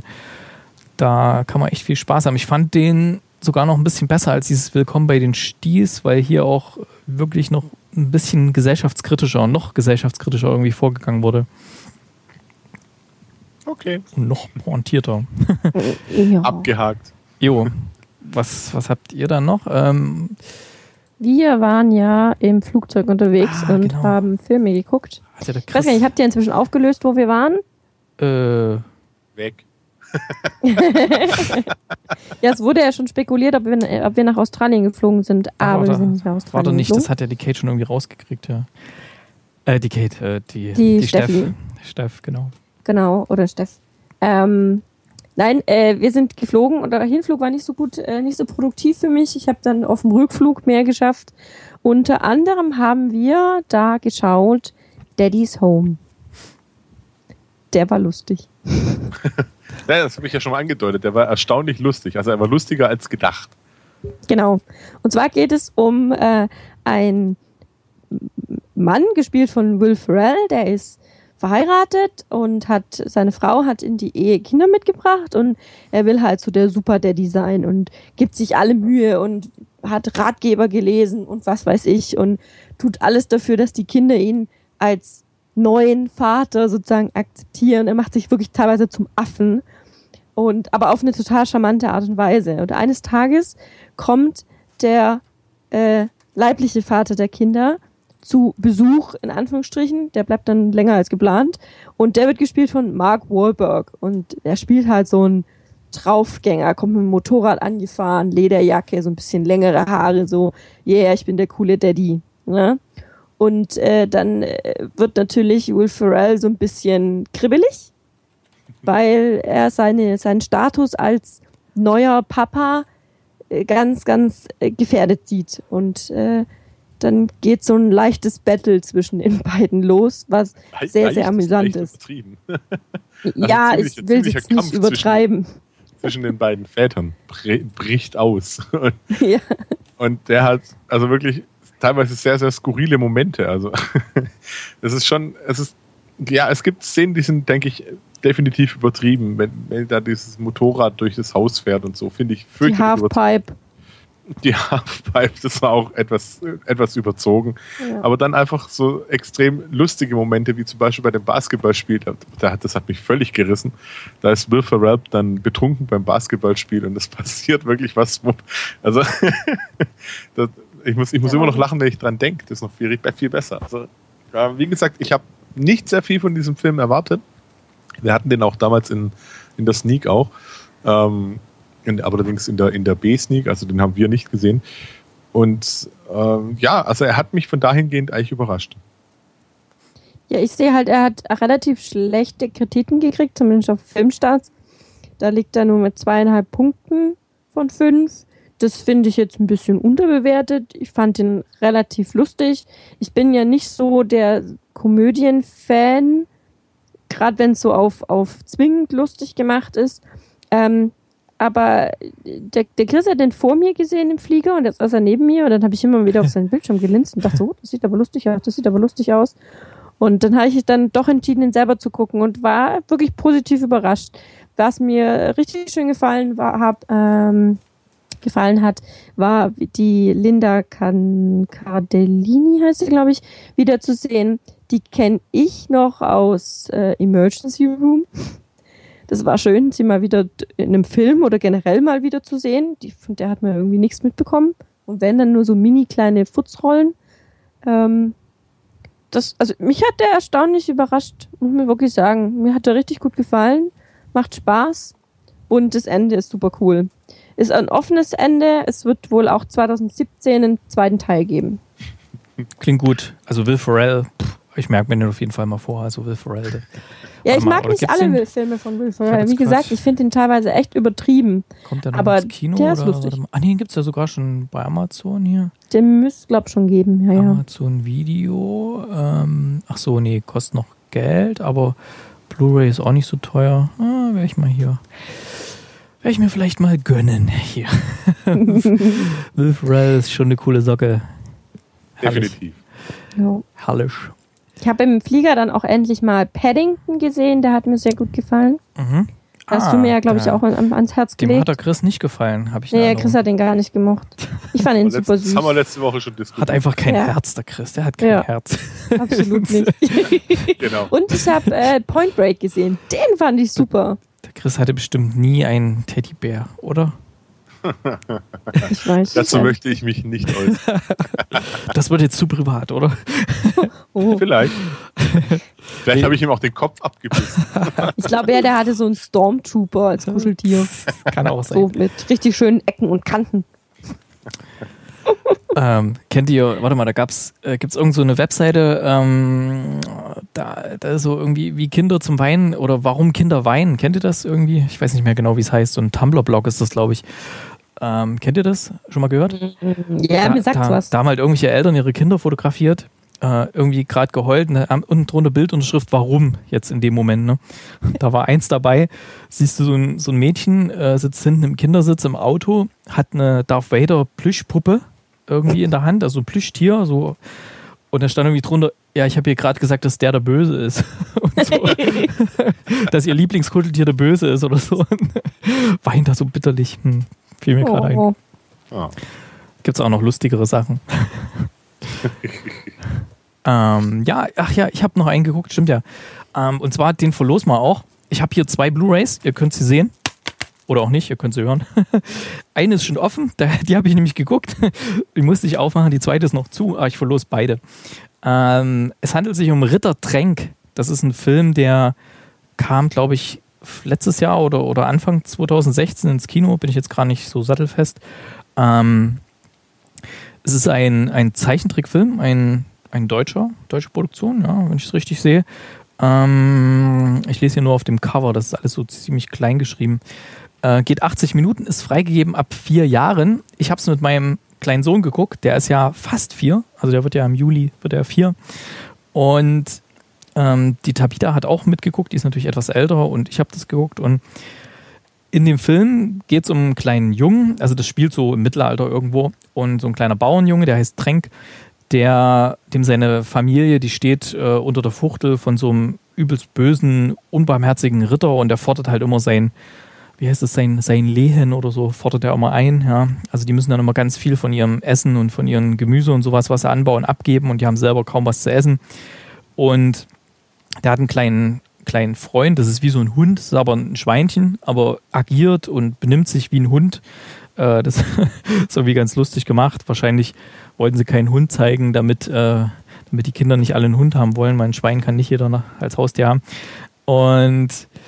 da kann man echt viel Spaß haben. Ich fand den sogar noch ein bisschen besser als dieses Willkommen bei den Sties, weil hier auch wirklich noch ein bisschen gesellschaftskritischer und noch gesellschaftskritischer irgendwie vorgegangen wurde. Okay. Und noch pointierter. Ja. Abgehakt. Jo, was, was habt ihr dann noch? Ähm, Wir waren ja im Flugzeug unterwegs Ah, und genau. haben Filme geguckt. hat ja der Ich weiß gar nicht, habt ihr inzwischen aufgelöst, wo wir waren? äh, Weg. Ja, es wurde ja schon spekuliert, ob wir, ob wir nach Australien geflogen sind, aber warte, wir sind nicht nach Australien War doch nicht, geflogen. das hat ja die Kate schon irgendwie rausgekriegt, ja. Äh, die Kate, äh, die, Die die Steff. Steffi. Steff, genau. Genau, oder Steff. Ähm, nein, äh, wir sind geflogen und der Hinflug war nicht so gut, äh, nicht so produktiv für mich. Ich habe dann auf dem Rückflug mehr geschafft. Unter anderem haben wir da geschaut Daddy's Home. Der war lustig. Ja, das habe ich ja schon mal angedeutet. Der war erstaunlich lustig. Also er war lustiger als gedacht. Genau. Und zwar geht es um äh, einen Mann, gespielt von Will Ferrell, der ist verheiratet und hat, seine Frau hat in die Ehe Kinder mitgebracht, und er will halt so der Super Daddy sein und gibt sich alle Mühe und hat Ratgeber gelesen und was weiß ich und tut alles dafür, dass die Kinder ihn als neuen Vater sozusagen akzeptieren. Er macht sich wirklich teilweise zum Affen, und aber auf eine total charmante Art und Weise. Und eines Tages kommt der äh, leibliche Vater der Kinder zu Besuch, in Anführungsstrichen. Der bleibt dann länger als geplant. Und der wird gespielt von Mark Wahlberg. Und er spielt halt so einen Draufgänger, kommt mit dem Motorrad angefahren, Lederjacke, so ein bisschen längere Haare, so, yeah, ich bin der coole Daddy. Ne? Und äh, dann äh, wird natürlich Will Ferrell so ein bisschen kribbelig, weil er seine, seinen Status als neuer Papa äh, ganz, ganz äh, gefährdet sieht. Und äh, dann geht so ein leichtes Battle zwischen den beiden los, was Le- sehr, leicht sehr amüsant leicht ist. Übertrieben. Ja, Also ich ziemlich- will es ziemlicher jetzt nicht Kampf übertreiben. Zwischen den beiden Vätern br- bricht aus. Und, Ja. und der hat also wirklich teilweise sehr, sehr skurrile Momente. Also das ist schon, es ist, ja, es gibt Szenen, die sind, denke ich, definitiv übertrieben, wenn, wenn da dieses Motorrad durch das Haus fährt und so, finde ich Die fürchterlich übertrieben. Halfpipe. Die Halfpipe, das war auch etwas, etwas überzogen. Ja. Aber dann einfach so extrem lustige Momente, wie zum Beispiel bei dem Basketballspiel. Da, das hat mich völlig gerissen. Da ist Will Ferrell dann betrunken beim Basketballspiel und es passiert wirklich was. Wo, also das, ich muss, ich muss Ja, immer noch gut. lachen, wenn ich dran denke. Das ist noch viel, viel besser. Also, ja, wie gesagt, ich habe nicht sehr viel von diesem Film erwartet. Wir hatten den auch damals in, in der Sneak auch. Ähm, in, aber allerdings in der, in der B-Sneak, also den haben wir nicht gesehen. Und ähm, ja, also er hat mich von dahingehend eigentlich überrascht. Ja, ich sehe halt, er hat relativ schlechte Kritiken gekriegt, zumindest auf Filmstarts. Da liegt er nur mit zweieinhalb Punkten von fünf. Das finde ich jetzt ein bisschen unterbewertet. Ich fand ihn relativ lustig. Ich bin ja nicht so der Komödien-Fan, gerade wenn es so auf, auf zwingend lustig gemacht ist. Ähm, aber der, der Chris hat den vor mir gesehen im Flieger und jetzt saß er neben mir und dann habe ich immer wieder auf seinen Bildschirm gelinst und dachte so, das sieht aber lustig aus, das sieht aber lustig aus. Und dann habe ich dann doch entschieden, ihn selber zu gucken und war wirklich positiv überrascht. Was mir richtig schön gefallen war, hab, ähm, gefallen hat, war die Linda Can- Cardellini, heißt sie, glaube ich, wieder zu sehen. Die kenne ich noch aus äh, Emergency Room. Das war schön, sie mal wieder in einem Film oder generell mal wieder zu sehen. Die, von der hat man irgendwie nichts mitbekommen. Und wenn, dann nur so mini kleine Futzrollen. Ähm, das, also mich hat der erstaunlich überrascht, muss man wirklich sagen. Mir hat der richtig gut gefallen, macht Spaß und das Ende ist super cool. Ist ein offenes Ende, es wird wohl auch zwanzig siebzehn einen zweiten Teil geben. Klingt gut. Also Will Ferrell, pff, ich merke mir den auf jeden Fall mal vor. Also Will Ferrell. Ja, ich mal, mag nicht alle den? Filme von Will Ferrell. Wie gesagt, ich finde ihn teilweise echt übertrieben. Kommt der noch aber ins Kino? Der ist oder? lustig. Ah, nee, den gibt es ja sogar schon bei Amazon hier. Den müsste es, glaube ich, schon geben. Ja, Amazon Video. Ähm, ach so, nee, kostet noch Geld, aber Blu-ray ist auch nicht so teuer. Ah, werde ich mal hier. Werde ich mir vielleicht mal gönnen hier. Will Ferrell ist schon eine coole Socke. Herrlich. Definitiv. ja. Herrlich. Ich habe im Flieger dann auch endlich mal Paddington gesehen, der hat mir sehr gut gefallen. Mhm. Hast ah, du mir ja, glaube ich, der, auch an, ans Herz dem gelegt. hat der Chris nicht gefallen, habe ich Nee, eine Chris hat den gar nicht gemocht. Ich fand ihn super süß. Das haben wir letzte Woche schon diskutiert. Hat einfach kein Ja. Herz, der Chris. Der hat kein Ja. Herz. Absolut nicht. Genau. Und ich habe äh, Point Break gesehen. Den fand ich super. Der Chris hatte bestimmt nie einen Teddybär, oder? Ich weiß Dazu nicht. möchte ich mich nicht äußern. Das wird jetzt zu privat, oder? Oh. Vielleicht. Vielleicht habe ich ihm auch den Kopf abgebissen. Ich glaube, ja, der hatte so einen Stormtrooper als Kuscheltier. Kann auch sein. So mit richtig schönen Ecken und Kanten. Ähm, kennt ihr, warte mal, da gab's, äh, gibt's irgend so eine Webseite, ähm, da, da ist so irgendwie wie Kinder zum Weinen oder warum Kinder weinen. Kennt ihr das irgendwie? Ich weiß nicht mehr genau, wie es heißt. So ein Tumblr-Blog ist das, glaube ich. Ähm, kennt ihr das? Schon mal gehört? Ja, da, mir sagt's da, was. Da haben halt irgendwelche Eltern ihre Kinder fotografiert, äh, irgendwie gerade geheult, ne, unten drunter Bildunterschrift, warum jetzt in dem Moment. Ne? Da war eins dabei, siehst du so ein, so ein Mädchen, äh, sitzt hinten im Kindersitz im Auto, hat eine Darth Vader Plüschpuppe irgendwie in der Hand, also ein Plüschtier, so. Und da stand irgendwie drunter, ja, ich habe hier gerade gesagt, dass der der Böse ist. Und so. Dass ihr Lieblingskuscheltier der Böse ist oder so. Weint da so bitterlich. Hm, fiel mir gerade ein. Oh. Ah. Gibt es auch noch lustigere Sachen. ähm, ja, ach ja, ich habe noch einen geguckt, stimmt ja. Ähm, und zwar, den verlosen wir auch. Ich habe hier zwei Blu-Rays, ihr könnt sie sehen. Oder auch nicht, ihr könnt sie hören. Eine ist schon offen, die habe ich nämlich geguckt. Die musste ich aufmachen, die zweite ist noch zu, aber ich verlose beide. Ähm, es handelt sich um Ritter Trenk. Das ist ein Film, der kam, glaube ich, letztes Jahr oder, oder Anfang zwanzig sechzehn ins Kino, bin ich jetzt gerade nicht so sattelfest. Ähm, es ist ein, ein Zeichentrickfilm, ein, ein deutscher, deutsche Produktion, ja, wenn ich es richtig sehe. Ähm, ich lese hier nur auf dem Cover, das ist alles so ziemlich klein geschrieben. Äh, geht achtzig Minuten, ist freigegeben ab vier Jahren. Ich habe es mit meinem kleinen Sohn geguckt, der ist ja fast vier, also der wird ja im Juli, wird er vier. Und ähm, die Tabitha hat auch mitgeguckt, die ist natürlich etwas älter und ich habe das geguckt. Und in dem Film geht es um einen kleinen Jungen, also das spielt so im Mittelalter irgendwo, und so ein kleiner Bauernjunge, der heißt Trenk, der, dem seine Familie, die steht äh, unter der Fuchtel von so einem übelst bösen, unbarmherzigen Ritter und der fordert halt immer sein, wie heißt das, sein, sein Lehen oder so, fordert er immer ein, ja. Also die müssen dann immer ganz viel von ihrem Essen und von ihrem Gemüse und sowas, was sie anbauen, abgeben und die haben selber kaum was zu essen. Und der hat einen kleinen, kleinen Freund, das ist wie so ein Hund, das ist aber ein Schweinchen, aber agiert und benimmt sich wie ein Hund. Äh, das ist irgendwie ganz lustig gemacht. Wahrscheinlich wollten sie keinen Hund zeigen, damit, äh, damit die Kinder nicht alle einen Hund haben wollen. Mein Schwein kann nicht jeder als Haustier haben. Und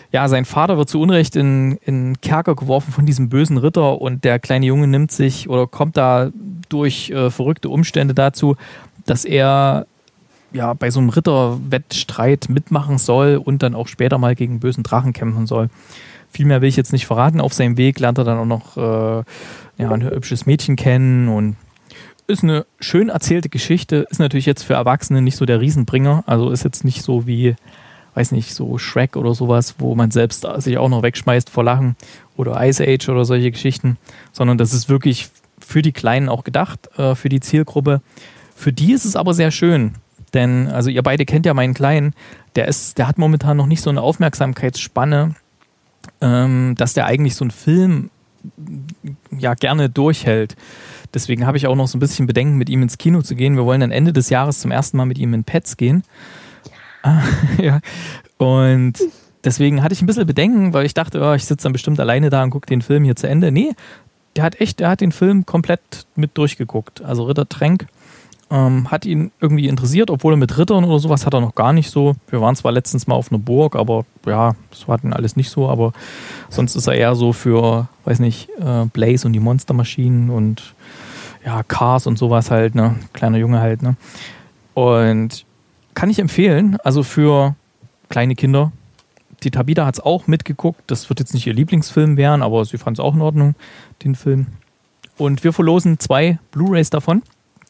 ja, sein Vater wird zu Unrecht in, in Kerker geworfen von diesem bösen Ritter und der kleine Junge nimmt sich oder kommt da durch äh, verrückte Umstände dazu, dass er ja bei so einem Ritterwettstreit mitmachen soll und dann auch später mal gegen bösen Drachen kämpfen soll. Viel mehr will ich jetzt nicht verraten. Auf seinem Weg lernt er dann auch noch äh, ja, ein hübsches Mädchen kennen und ist eine schön erzählte Geschichte. Ist natürlich jetzt für Erwachsene nicht so der Riesenbringer. Also ist jetzt nicht so wie, weiß nicht, so Shrek oder sowas, wo man selbst sich auch noch wegschmeißt vor Lachen oder Ice Age oder solche Geschichten, sondern das ist wirklich für die Kleinen auch gedacht, äh, für die Zielgruppe. Für die ist es aber sehr schön, denn, also ihr beide kennt ja meinen Kleinen, der ist, der hat momentan noch nicht so eine Aufmerksamkeitsspanne, ähm, dass der eigentlich so einen Film ja gerne durchhält. Deswegen habe ich auch noch so ein bisschen Bedenken, mit ihm ins Kino zu gehen. Wir wollen dann Ende des Jahres zum ersten Mal mit ihm in Pets gehen. Ja. ja. Und deswegen hatte ich ein bisschen Bedenken, weil ich dachte, oh, ich sitze dann bestimmt alleine da und gucke den Film hier zu Ende. Nee, der hat echt, der hat den Film komplett mit durchgeguckt. Also Ritter Tränk ähm, hat ihn irgendwie interessiert, obwohl er mit Rittern oder sowas hat er noch gar nicht so. Wir waren zwar letztens mal auf einer Burg, aber ja, das war dann alles nicht so. Aber sonst ist er eher so für, weiß nicht, äh, Blaze und die Monstermaschinen und ja, Cars und sowas halt, ne? Kleiner Junge halt, ne? Und kann ich empfehlen, also für kleine Kinder. Die Tabita hat es auch mitgeguckt. Das wird jetzt nicht ihr Lieblingsfilm werden, aber sie fand es auch in Ordnung, den Film. Und wir verlosen zwei Blu-Rays davon.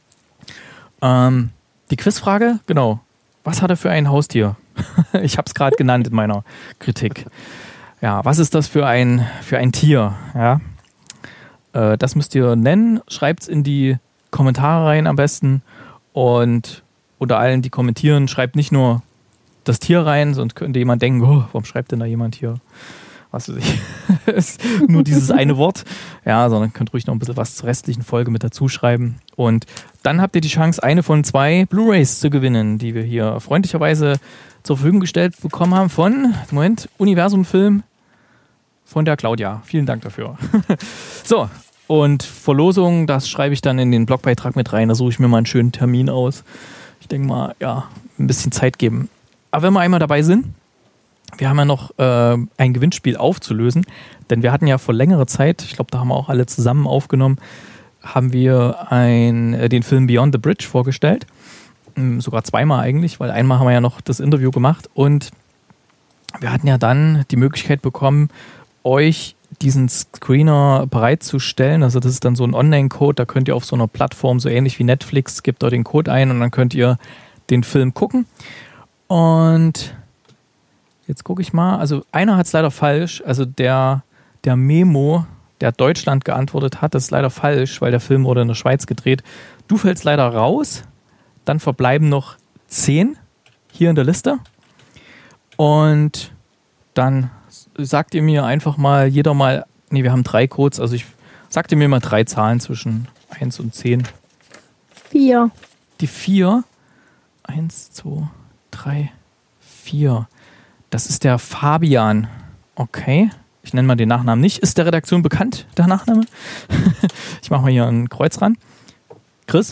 Ähm, die Quizfrage, genau. Was hat er für ein Haustier? Ich habe es gerade genannt in meiner Kritik. Ja, was ist das für ein, für ein Tier? Ja. Äh, das müsst ihr nennen. Schreibt es in die Kommentare rein am besten. Und unter allen, die kommentieren, schreibt nicht nur das Tier rein, sonst könnte jemand denken, oh, warum schreibt denn da jemand hier, was weiß ich, nur dieses eine Wort. Ja, sondern könnt ruhig noch ein bisschen was zur restlichen Folge mit dazu schreiben. Und dann habt ihr die Chance, eine von zwei Blu-Rays zu gewinnen, die wir hier freundlicherweise zur Verfügung gestellt bekommen haben von, Moment, Universum Film von der Claudia. Vielen Dank dafür. So, und Verlosung, das schreibe ich dann in den Blogbeitrag mit rein. Da suche ich mir mal einen schönen Termin aus. Ich denke mal, ja, ein bisschen Zeit geben. Aber wenn wir einmal dabei sind, wir haben ja noch äh, ein Gewinnspiel aufzulösen, denn wir hatten ja vor längerer Zeit, ich glaube, da haben wir auch alle zusammen aufgenommen, haben wir ein, äh, den Film Beyond the Bridge vorgestellt. Ähm, sogar zweimal eigentlich, weil einmal haben wir ja noch das Interview gemacht und wir hatten ja dann die Möglichkeit bekommen, euch diesen Screener bereitzustellen. Also das ist dann so ein Online-Code, da könnt ihr auf so einer Plattform, so ähnlich wie Netflix, gebt dort den Code ein und dann könnt ihr den Film gucken. Und jetzt gucke ich mal, also einer hat es leider falsch, also der, der Memo, der Deutschland geantwortet hat, das ist leider falsch, weil der Film wurde in der Schweiz gedreht. Du fällst leider raus, dann verbleiben noch zehn hier in der Liste und dann sagt ihr mir einfach mal, jeder mal, nee, wir haben drei Codes, also ich sagt ihr mir mal drei Zahlen zwischen eins und zehn. Vier. Die vier, eins, zwei, drei, vier. Das ist der Fabian. Okay. Ich nenne mal den Nachnamen nicht. Ist der Redaktion bekannt, der Nachname? Ich mache mal hier ein Kreuz ran. Chris?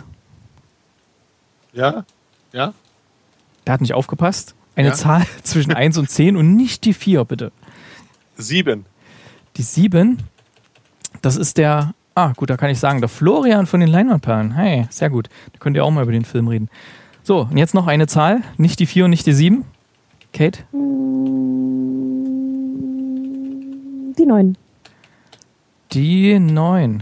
Ja, ja. Der hat nicht aufgepasst. Eine Ja. Zahl zwischen eins und zehn und nicht die vier, bitte. Sieben. Die sieben, das ist der, ah gut, da kann ich sagen, der Florian von den Leinwandperlen. Hey, sehr gut. Da könnt ihr auch mal über den Film reden. So, und jetzt noch eine Zahl. Nicht die vier und nicht die sieben. Kate? Die neun. Die neun.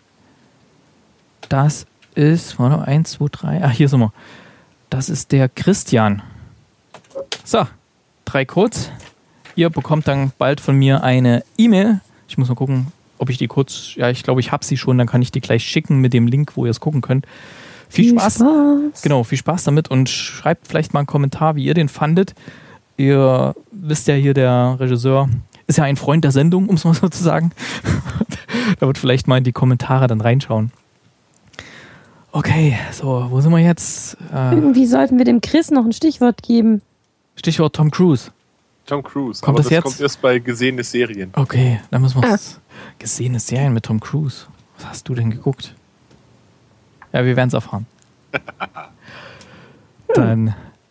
Das ist, warte, eins, zwei, drei. Ach, hier sind wir. Das ist der Christian. So, drei Codes. Ihr bekommt dann bald von mir eine E-Mail. Ich muss mal gucken, ob ich die Codes, ja, ich glaube, ich habe sie schon, dann kann ich die gleich schicken mit dem Link, wo ihr es gucken könnt. Viel, viel Spaß. Spaß. Genau, viel Spaß damit und schreibt vielleicht mal einen Kommentar, wie ihr den fandet. Ihr wisst ja hier, der Regisseur ist ja ein Freund der Sendung, um es mal so zu sagen. Da wird vielleicht mal in die Kommentare dann reinschauen. Okay, so, wo sind wir jetzt? Äh, Irgendwie sollten wir dem Chris noch ein Stichwort geben. Stichwort Tom Cruise. Tom Cruise, kommt aber das, das jetzt? kommt erst bei gesehene Serien. Okay, dann müssen wir Ah. gesehene Serien mit Tom Cruise. Was hast du denn geguckt? Ja, wir werden es erfahren. Dann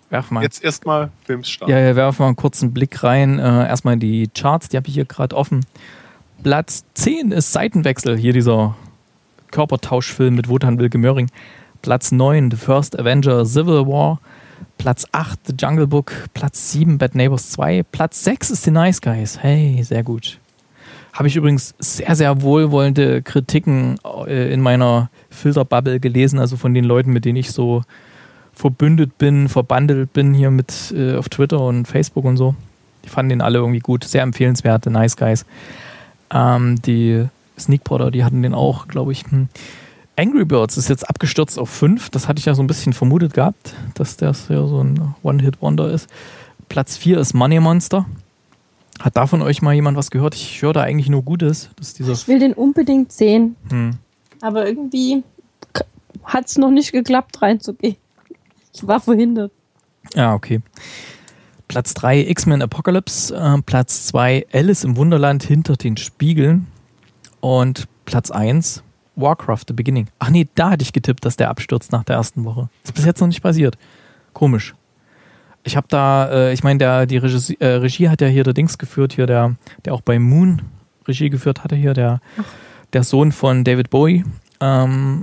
werf mal. Jetzt erstmal Filmstart. Ja, ja, werf mal einen kurzen Blick rein. Äh, erstmal die Charts, die habe ich hier gerade offen. Platz zehn ist Seitenwechsel, hier dieser Körpertauschfilm mit Wotan Wilke Möhring. Platz neun, The First Avenger Civil War. Platz acht, The Jungle Book. Platz sieben, Bad Neighbors zwei. Platz sechs ist The Nice Guys. Hey, sehr gut. Habe ich übrigens sehr, sehr wohlwollende Kritiken äh, in meiner Filterbubble gelesen, also von den Leuten, mit denen ich so verbündet bin, verbandelt bin hier mit äh, auf Twitter und Facebook und so. Die fanden den alle irgendwie gut. Sehr empfehlenswert, The Nice Guys. Ähm, die Sneakpodder, die hatten den auch, glaube ich. Hm. Angry Birds ist jetzt abgestürzt auf fünf. Das hatte ich ja so ein bisschen vermutet gehabt, dass das ja so ein One-Hit-Wonder ist. Platz vier ist Money Monster. Hat da von euch mal jemand was gehört? Ich höre da eigentlich nur Gutes. Das ist dieser ich will den unbedingt sehen. hm. Aber irgendwie hat es noch nicht geklappt, reinzugehen. Ich war verhindert. Ja, okay. Platz drei X-Men Apocalypse. Äh, Platz zwei Alice im Wunderland hinter den Spiegeln. Und Platz eins Warcraft The Beginning. Ach nee, da hatte ich getippt, dass der abstürzt nach der ersten Woche. Das ist bis jetzt noch nicht passiert. Komisch. Ich habe da, äh, ich meine, der die Regie, äh, Regie hat ja hier der Dings geführt, hier der, der auch bei Moon Regie geführt hatte, hier der, der Sohn von David Bowie. Ähm,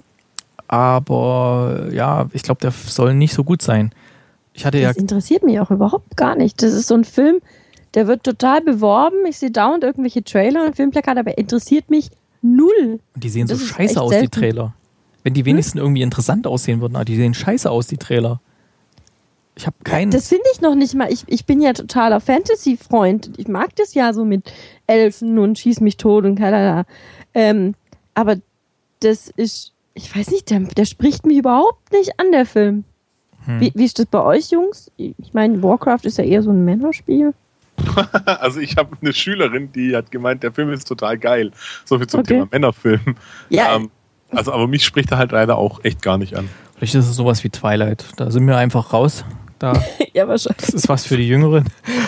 aber ja, ich glaube, der soll nicht so gut sein. Ich hatte Das ja interessiert mich auch überhaupt gar nicht. Das ist so ein Film, der wird total beworben. Ich sehe dauernd irgendwelche Trailer und Filmplakate, aber interessiert mich null. Die sehen Das so ist scheiße echt aus, selten. die Trailer. Wenn die wenigstens hm? irgendwie interessant aussehen würden, aber die sehen scheiße aus, die Trailer. Ich habe keinen. Das finde ich noch nicht mal. Ich, ich bin ja totaler Fantasy-Freund. Ich mag das ja so mit Elfen und Schieß mich tot und keine ähm, aber das ist, ich weiß nicht, der, der spricht mich überhaupt nicht an, der Film. Hm. Wie, wie ist das bei euch, Jungs? Ich meine, Warcraft ist ja eher so ein Männerspiel. Also ich habe eine Schülerin, die hat gemeint, der Film ist total geil. So viel zum Okay. Thema Männerfilm. Ja. Ähm, also aber mich spricht er halt leider auch echt gar nicht an. Vielleicht ist es sowas wie Twilight. Da sind wir einfach raus. Da, Ja, wahrscheinlich. das ist was für die Jüngeren.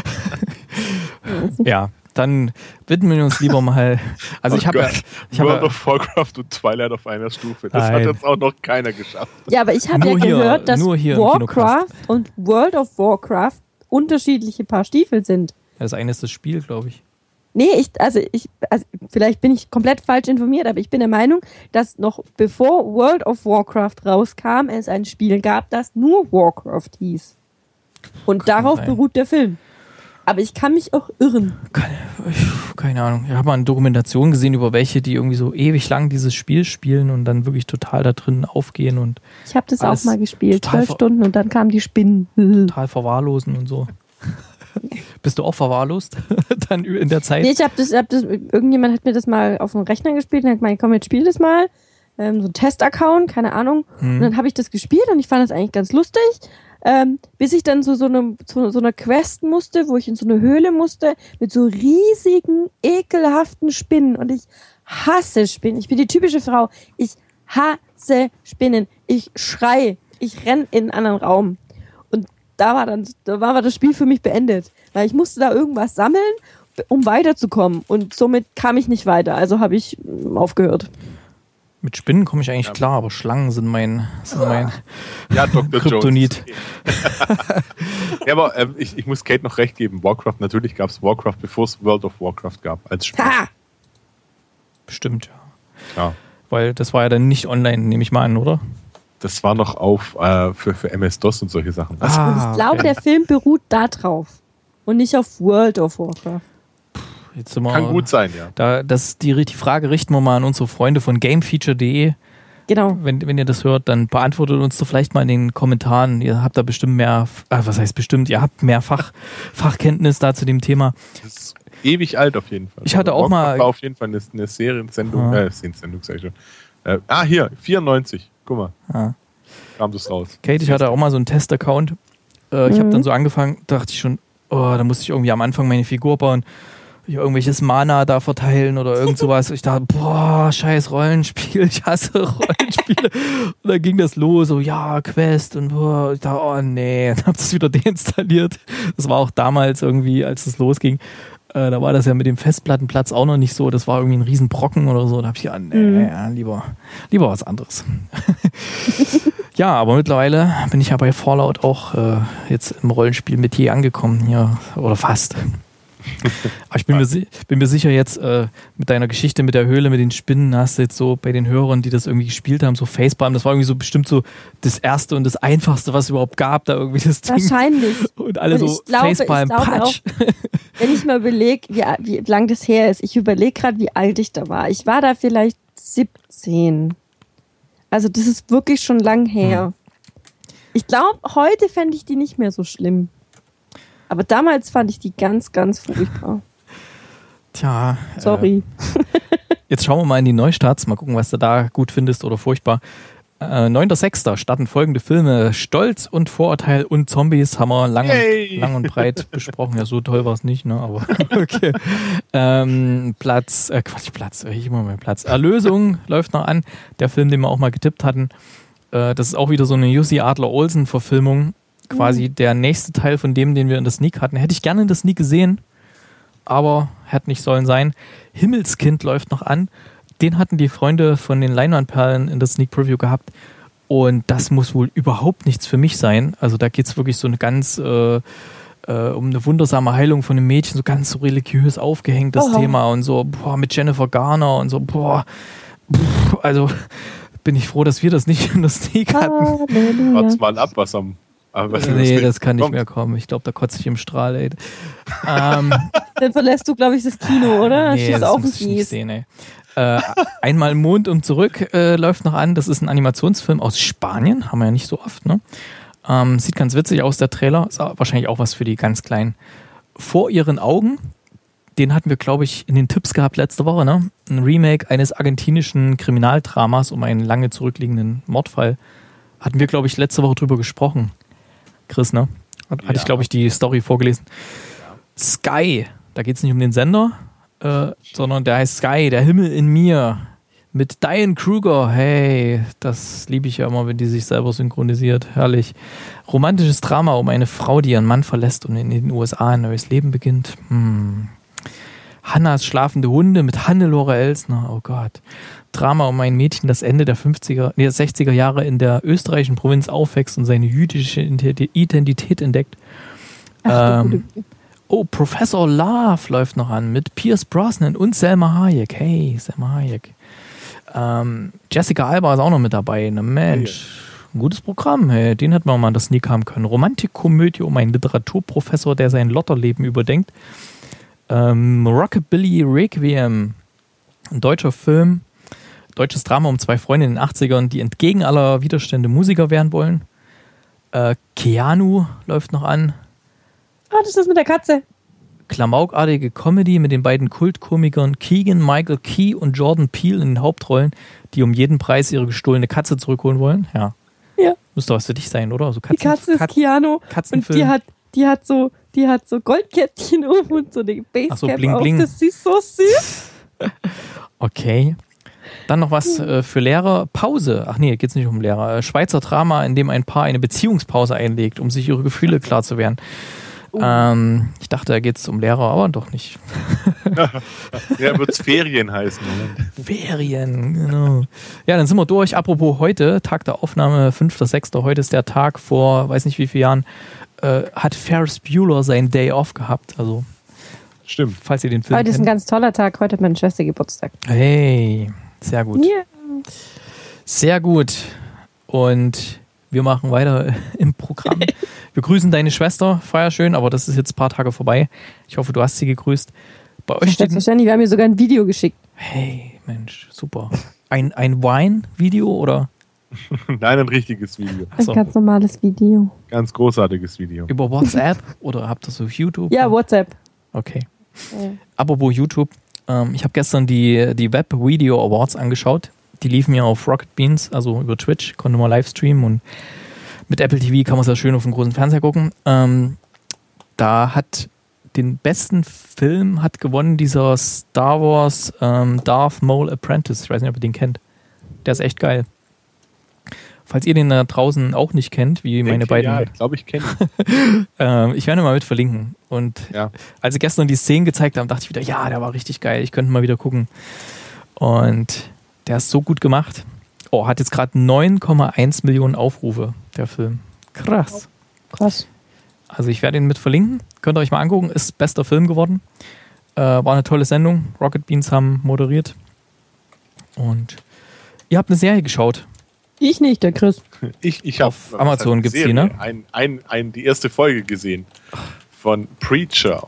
Ja, dann widmen wir uns lieber mal. Also Oh ich habe ja, Gott. ich hab World ja, of Warcraft und Twilight auf einer Stufe. Das Nein. hat jetzt auch noch keiner geschafft. Ja, aber ich habe ja Nur hier- gehört, dass nur hier im Warcraft Kinocast. und World of Warcraft unterschiedliche Paar Stiefel sind. das eine ist das Spiel, glaube ich. Nee, ich, also ich, also vielleicht bin ich komplett falsch informiert, aber ich bin der Meinung, dass noch bevor World of Warcraft rauskam, es ein Spiel gab, das nur Warcraft hieß. Und Kann darauf sein. beruht der Film. Aber ich kann mich auch irren. Keine, keine Ahnung. Ich habe mal eine Dokumentation gesehen über welche, die irgendwie so ewig lang dieses Spiel spielen und dann wirklich total da drin aufgehen und Ich habe das Alles auch mal gespielt, total zwölf ver- Stunden und dann kamen die Spinnen. total verwahrlosen und so. Bist du auch verwahrlost dann in der Zeit? Nee, ich habe das, ich hab das, irgendjemand hat mir das mal auf dem Rechner gespielt und hat gemeint, komm, jetzt spiel das mal. Ähm, so ein Test-Account, keine Ahnung. Hm. Und dann habe ich das gespielt und ich fand das eigentlich ganz lustig. Ähm, bis ich dann zu so, eine, zu so einer Quest musste, wo ich in so eine Höhle musste, mit so riesigen, ekelhaften Spinnen. Und ich hasse Spinnen. Ich bin die typische Frau. Ich hasse Spinnen. Ich schrei. Ich renn in einen anderen Raum. Und da war dann, da war das Spiel für mich beendet. Weil ich musste da irgendwas sammeln, um weiterzukommen. Und somit kam ich nicht weiter. Also habe ich mm, aufgehört. Mit Spinnen komme ich eigentlich klar, aber Schlangen sind mein, sind mein Ja, Doktor Kryptonit. Jones. Ja, aber äh, ich, ich muss Kate noch recht geben. Warcraft, natürlich gab es Warcraft, bevor es World of Warcraft gab als Spiel. Ha! Bestimmt, ja. Ja. Weil das war ja dann nicht online, nehme ich mal an, oder? Das war noch auf äh, für, für M S-DOS und solche Sachen. Also, Und ich glaube, der Film beruht da drauf. Und nicht auf World of Warcraft. Jetzt sind wir, kann gut sein, ja. Da, das, die, die Frage richten wir mal an unsere Freunde von gamefeature punkt de. Genau. Wenn, wenn ihr das hört, dann beantwortet uns doch vielleicht mal in den Kommentaren. Ihr habt da bestimmt mehr, äh, was heißt bestimmt, ihr habt mehr Fach, Fachkenntnis da zu dem Thema. Das ist ewig alt auf jeden Fall. Ich hatte Also auch Warcraft mal- war auf jeden Fall eine, eine Seriensendung, Ja. äh, Seriensendung sag ich schon. Äh, ah, hier, vierundneunzig. Guck mal, Ja. kam das raus. Kate, ich hatte auch mal so einen Test-Account. Äh, ich Mhm. habe dann so angefangen, dachte ich schon, oh, da musste ich irgendwie am Anfang meine Figur bauen. irgendwelches Mana da verteilen oder irgend sowas. Ich dachte, boah, scheiß Rollenspiel, ich hasse Rollenspiele. Und dann ging das los, so, ja, Quest und boah, ich dachte, oh nee, dann hab das wieder deinstalliert. Das war auch damals irgendwie, als es losging, äh, da war das ja mit dem Festplattenplatz auch noch nicht so, das war irgendwie ein Riesenbrocken oder so. Da hab ich ja, nee, mhm. lieber, lieber was anderes. Ja, aber mittlerweile bin ich ja bei Fallout auch äh, jetzt im Rollenspiel mit je angekommen, ja, oder fast. Aber ich bin mir, bin mir sicher jetzt äh, mit deiner Geschichte mit der Höhle, mit den Spinnen, hast du jetzt so bei den Hörern, die das irgendwie gespielt haben, so Facepalm, das war irgendwie so bestimmt so das Erste und das Einfachste, was es überhaupt gab, da irgendwie das Ding. Wahrscheinlich. Und alle und so glaube, Facepalm, Patsch. Wenn ich mal überlege, wie, wie lang das her ist, ich überlege gerade, wie alt ich da war. Ich war da vielleicht siebzehn. Also das ist wirklich schon lang her. Hm. Ich glaube, heute fände ich die nicht mehr so schlimm. Aber damals fand ich die ganz, ganz furchtbar. Tja. Sorry. Äh, jetzt schauen wir mal in die Neustarts. Mal gucken, was du da gut findest oder furchtbar. Äh, neunter sechster starten folgende Filme. Stolz und Vorurteil und Zombies haben wir lang, und, lang und breit besprochen. Ja, so toll war es nicht, ne? Aber okay. Ähm, Platz, äh, Quatsch, Platz. Ich immer mehr Platz. Erlösung läuft noch an. Der Film, den wir auch mal getippt hatten. Äh, das ist auch wieder so eine Jussi Adler-Olsen-Verfilmung. Quasi der nächste Teil von dem, den wir in der Sneak hatten. Hätte ich gerne in der Sneak gesehen, aber hätte nicht sollen sein. Himmelskind läuft noch an. Den hatten die Freunde von den Leinwandperlen in der Sneak Preview gehabt. Und das muss wohl überhaupt nichts für mich sein. Also da geht es wirklich so eine ganz, äh, äh, um eine wundersame Heilung von einem Mädchen, so ganz so religiös aufgehängt, das Oha. Thema. Und so, boah, mit Jennifer Garner und so, boah. Pff, also bin ich froh, dass wir das nicht in der Sneak hatten. Wart's mal ab, was am... Aber nee, das kann nicht mehr kommen. Ich glaube, da kotze ich im Strahl, ey. ähm, Dann verlässt du, glaube ich, das Kino, oder? Nee, das, das muss ich nicht sehen, ey. Äh, Einmal Mond und zurück äh, läuft noch an. Das ist ein Animationsfilm aus Spanien. Haben wir ja nicht so oft, ne? Ähm, sieht ganz witzig aus, der Trailer. Ist wahrscheinlich auch was für die ganz Kleinen. Vor ihren Augen, den hatten wir, glaube ich, in den Tipps gehabt letzte Woche, ne? Ein Remake eines argentinischen Kriminaldramas um einen lange zurückliegenden Mordfall. Hatten wir, glaube ich, letzte Woche drüber gesprochen. Chris, ne? Hat, ja. Hatte ich, glaube ich, die Story vorgelesen. Ja. Sky, da geht es nicht um den Sender, äh, sondern der heißt Sky, der Himmel in mir. Mit Diane Kruger. Hey, das liebe ich ja immer, wenn die sich selber synchronisiert. Herrlich. Romantisches Drama um eine Frau, die ihren Mann verlässt und in den U S A ein neues Leben beginnt. Hm. Hannas schlafende Hunde mit Hannelore Elsner. Oh Gott. Drama um ein Mädchen, das Ende der fünfziger, nee, sechziger Jahre in der österreichischen Provinz aufwächst und seine jüdische Identität entdeckt. Ach, ähm, oh, Professor Love läuft noch an mit Pierce Brosnan und Selma Hayek. Hey, Selma Hayek. Ähm, Jessica Alba ist auch noch mit dabei. Ne, Mensch, ein gutes Programm. Hey, den hätten wir mal in der Sneak haben können. Romantikkomödie um einen Literaturprofessor, der sein Lotterleben überdenkt. Ähm, Rockabilly Requiem, ein deutscher Film. Deutsches Drama um zwei Freunde in den achtzigern, die entgegen aller Widerstände Musiker werden wollen. Äh, Keanu läuft noch an. Ah, das ist das mit der Katze. Klamaukartige Comedy mit den beiden Kultkomikern Keegan Michael Key und Jordan Peele in den Hauptrollen, die um jeden Preis ihre gestohlene Katze zurückholen wollen. Ja. Ja. Müsste was für dich sein, oder? So Katzen, die Katze ist Kat- Keanu und die hat, die hat so, die hat so Goldkettchen um und so eine Basecap so, bling, auf. bling. Das ist so süß. Okay. Dann noch was äh, für Lehrer. Pause. Ach nee, geht's nicht um Lehrer. Schweizer Drama, in dem ein Paar eine Beziehungspause einlegt, um sich ihre Gefühle klar zu werden. Oh. Ähm, ich dachte, da geht's um Lehrer, aber doch nicht. Ja, wird's Ferien heißen. Ferien, genau. Ja, dann sind wir durch. Apropos heute, Tag der Aufnahme, fünfter sechster Heute ist der Tag vor, weiß nicht wie vielen Jahren, äh, hat Ferris Bueller seinen Day Off gehabt. Also, stimmt. Falls ihr den Film Heute ist kennt. ein ganz toller Tag. Heute hat meine Schwester Geburtstag. Hey, sehr gut. Yeah. Sehr gut. Und wir machen weiter im Programm. Wir grüßen deine Schwester, feier schön, aber das ist jetzt ein paar Tage vorbei. Ich hoffe, du hast sie gegrüßt. Bei euch steht Selbstverständlich, wir haben mir sogar ein Video geschickt. Hey, Mensch, super. Ein, ein Wine-Video oder? Nein, ein richtiges Video. Ein ganz normales Video. Ganz großartiges Video. Über WhatsApp oder habt ihr es auf YouTube? Ja, WhatsApp. Okay. Ja. Apropos YouTube, ähm, ich habe gestern die, die Web Video Awards angeschaut. Die liefen ja auf Rocket Beans, also über Twitch, konnte man live streamen und mit Apple T V kann man es ja schön auf dem großen Fernseher gucken. Ähm, da hat den besten Film hat gewonnen dieser Star Wars ähm, Darth Maul Apprentice. Ich weiß nicht, ob ihr den kennt. Der ist echt geil. Falls ihr den da draußen auch nicht kennt, wie meine Denke, beiden... Ja, ich glaube, ich kenne ihn. ähm, ich werde mal mit verlinken. Und Ja. als sie gestern die Szenen gezeigt haben, dachte ich wieder, ja, der war richtig geil. Ich könnte mal wieder gucken. Und der ist so gut gemacht. Oh, hat jetzt gerade neun Komma eins Millionen Aufrufe, der Film. Krass. Krass. Also ich werde ihn mit verlinken. Könnt ihr euch mal angucken. Ist bester Film geworden. Äh, war eine tolle Sendung. Rocket Beans haben moderiert. Und ihr habt eine Serie geschaut. Ich nicht, der Chris. Ich, ich habe Auf Amazon gibt's die, ne? Ein, ein, ein, die erste Folge gesehen von Preacher.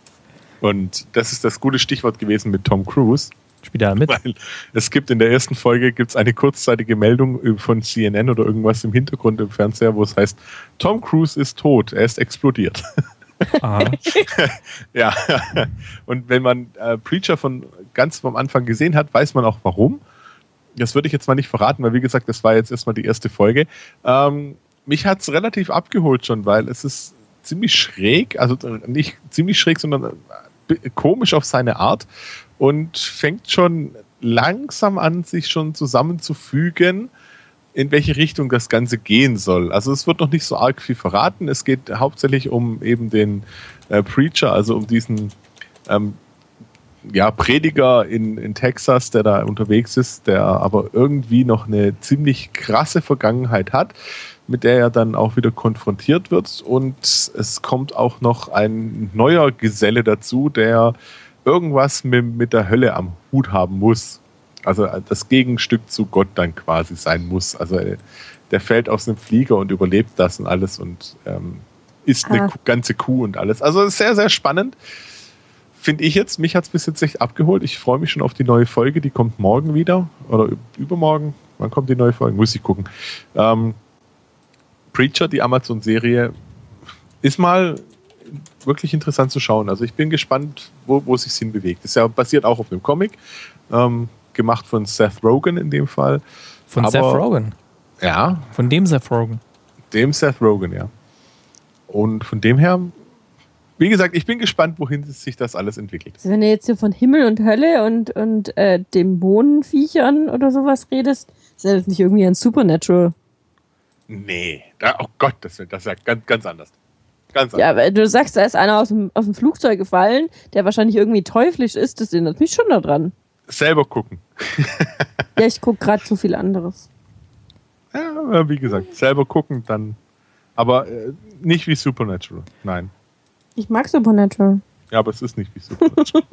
Und das ist das gute Stichwort gewesen mit Tom Cruise. Spielt er mit? Weil es gibt in der ersten Folge gibt's eine kurzzeitige Meldung von C N N oder irgendwas im Hintergrund im Fernseher, wo es heißt, Tom Cruise ist tot, er ist explodiert. Aha. Ja, und wenn man äh, Preacher von ganz vom Anfang gesehen hat, weiß man auch warum. Das würde ich jetzt mal nicht verraten, weil wie gesagt, das war jetzt erstmal die erste Folge. Ähm, mich hat's relativ abgeholt schon, weil es ist ziemlich schräg, also nicht ziemlich schräg, sondern komisch auf seine Art und fängt schon langsam an, sich schon zusammenzufügen, in welche Richtung das Ganze gehen soll. Also es wird noch nicht so arg viel verraten. Es geht hauptsächlich um eben den äh, Preacher, also um diesen ähm, ja, Prediger in, in Texas, der da unterwegs ist, der aber irgendwie noch eine ziemlich krasse Vergangenheit hat, mit der er dann auch wieder konfrontiert wird. Und es kommt auch noch ein neuer Geselle dazu, der irgendwas mit, mit der Hölle am Hut haben muss. Also das Gegenstück zu Gott dann quasi sein muss. Also der fällt aus einem Flieger und überlebt das und alles und ähm, isst eine Ah. ganze Kuh und alles. Also sehr, sehr spannend. Finde ich jetzt, mich hat es bis jetzt echt abgeholt. Ich freue mich schon auf die neue Folge, die kommt morgen wieder oder übermorgen. Wann kommt die neue Folge? Muss ich gucken. Ähm, Preacher, die Amazon-Serie, ist mal wirklich interessant zu schauen. Also ich bin gespannt, wo, wo es sich hinbewegt. Ist ja basiert auch auf einem Comic, ähm, gemacht von Seth Rogen in dem Fall. Von Aber- Seth Rogen. Ja, Von dem Seth Rogen. dem Seth Rogen, ja. Und von dem her, wie gesagt, ich bin gespannt, wohin sich das alles entwickelt. Also wenn du jetzt hier von Himmel und Hölle und, und äh, Dämonenviechern oder sowas redest, ist das nicht irgendwie ein Supernatural. Nee, da, oh Gott, das, das ist ja ganz, ganz anders. Ganz anders. Ja, weil du sagst, da ist einer aus dem, aus dem Flugzeug gefallen, der wahrscheinlich irgendwie teuflisch ist, das erinnert mich schon daran. Selber gucken. Ja, ich gucke gerade zu viel anderes. Ja, wie gesagt, selber gucken, dann. Aber äh, nicht wie Supernatural. Nein. Ich mag Supernatural. Ja, aber es ist nicht wie Supernatural.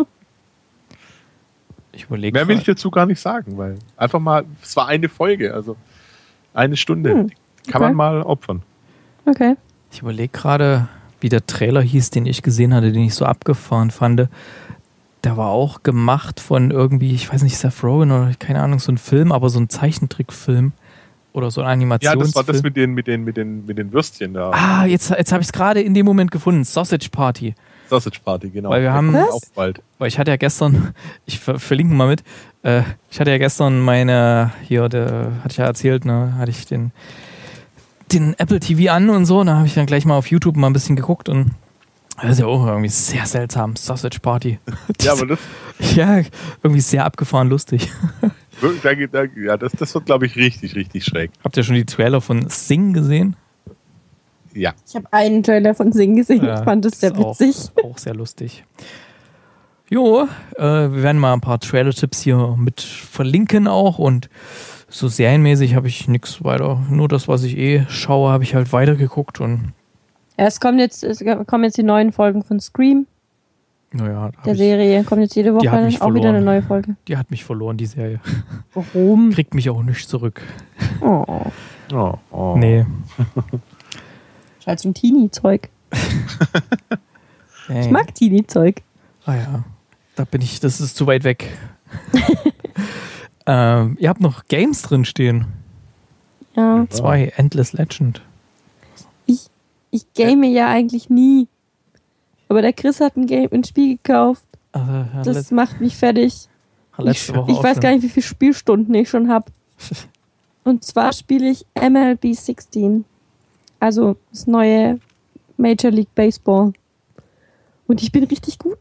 Ich überlege. Mehr will ich dazu gar nicht sagen, weil einfach mal, es war eine Folge, also eine Stunde. Hm, Die kann okay. man mal opfern. Okay. Ich überlege gerade, wie der Trailer hieß, den ich gesehen hatte, den ich so abgefahren fand. Der war auch gemacht von irgendwie, ich weiß nicht, Seth Rogen oder keine Ahnung, so ein Film, aber so ein Zeichentrickfilm oder so ein Ja, Animationsfilm. das war das mit den, mit den, mit den, mit den Würstchen da. Ah, jetzt, jetzt habe ich es gerade in dem Moment gefunden. Sausage Party. Sausage Party, genau. Weil wir haben- Der kommt Was? auch bald. Weil ich hatte ja gestern, ich ver verlinke mal mit, äh, ich hatte ja gestern meine, hier, der, hatte ich ja erzählt, ne, hatte ich den, den Apple T V an und so, und da habe ich dann gleich mal auf YouTube mal ein bisschen geguckt und das ist ja auch irgendwie sehr seltsam, Sausage Party. Ja, aber das, Ja, irgendwie sehr abgefahren lustig. da, geht- da, ja, das, das wird, glaube ich, richtig, richtig schräg. Habt ihr schon die Trailer von Sing gesehen? Ja. Ich habe einen Trailer von Sing gesehen. Ja, ich fand das sehr ist auch- witzig. Auch sehr lustig. Jo, äh, wir werden mal ein paar Trailer-Tipps hier mit verlinken auch und so serienmäßig habe ich nichts weiter. Nur das, was ich eh schaue, habe ich halt weitergeguckt und Ja, es kommen jetzt, es kommen jetzt die neuen Folgen von Scream, naja, da der hab ich, Serie. Kommt jetzt jede Woche hat mich auch wieder eine verloren. neue Folge. die hat mich verloren, die Serie. Warum? Kriegt mich auch nicht zurück. Oh. Oh, oh. Nee. Halt so ein Teenie-Zeug. Ey. Ich mag Teenie-Zeug. Ah ja, da bin ich, das ist zu weit weg. ähm, ihr habt noch Games drin stehen. Ja. Zwei, Endless Legend. Ich, ich game ja eigentlich nie. Aber der Chris hat ein, Game, ein Spiel gekauft. Also, ja, Das let- macht mich fertig. letzte Ich, Woche ich auch weiß schon. gar nicht, wie viele Spielstunden ich schon habe. Und zwar spiele ich M L B sechzehn. Also das neue Major League Baseball. Und ich bin richtig gut.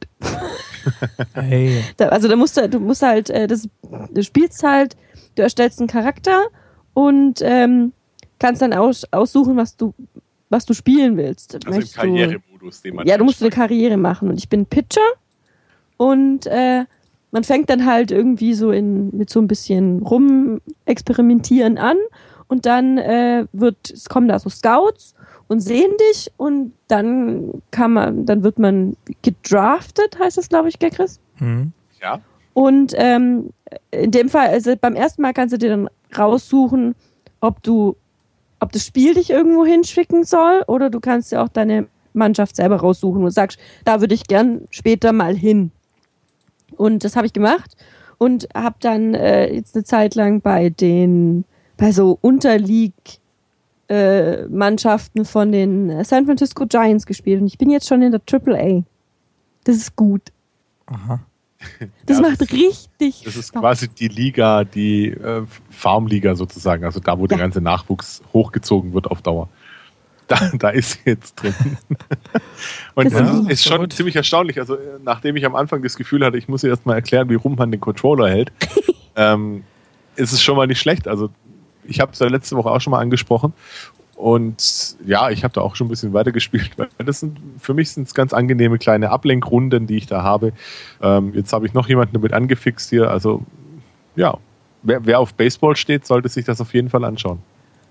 Hey. Da, also da musst du, du musst halt, äh, das, du spielst halt, du erstellst einen Charakter und ähm, kannst dann aus, aussuchen, was du, was du spielen willst. Also Möchtest im Karrieremodus, den man Ja, du musst eine einsteigt. Karriere machen. Und ich bin Pitcher und äh, man fängt dann halt irgendwie so in, mit so ein bisschen rumexperimentieren an und dann äh, wird, es kommen da so Scouts und sehen dich und dann kann man, dann wird man gedraftet, heißt das, glaube ich, gell, Chris? Mhm. Ja. Und ähm, in dem Fall, also beim ersten Mal kannst du dir dann raussuchen, ob du, ob das Spiel dich irgendwo hinschicken soll oder du kannst dir auch deine Mannschaft selber raussuchen und sagst, da würde ich gern später mal hin. Und das habe ich gemacht und habe dann äh, jetzt eine Zeit lang bei den, bei so Unterleague äh, Mannschaften von den San Francisco Giants gespielt und ich bin jetzt schon in der Triple A. Das ist gut. Aha. Das Ja, macht das- richtig Das ist Spaß. quasi die Liga, die äh, Farmliga sozusagen, also da, wo Ja. der ganze Nachwuchs hochgezogen wird auf Dauer. Da, da ist sie jetzt drin. Und Das das ist ist schon gut. ziemlich erstaunlich. Also, äh, nachdem ich am Anfang das Gefühl hatte, ich muss ihr erst mal erklären, wie rum man den Controller hält, ähm, ist es schon mal nicht schlecht. Also, ich habe es ja letzte Woche auch schon mal angesprochen. Und ja, ich habe da auch schon ein bisschen weitergespielt, weil das sind, für mich sind es ganz angenehme kleine Ablenkrunden, die ich da habe. Ähm, jetzt habe ich noch jemanden damit angefixt hier. Also, ja, wer, wer auf Baseball steht, sollte sich das auf jeden Fall anschauen.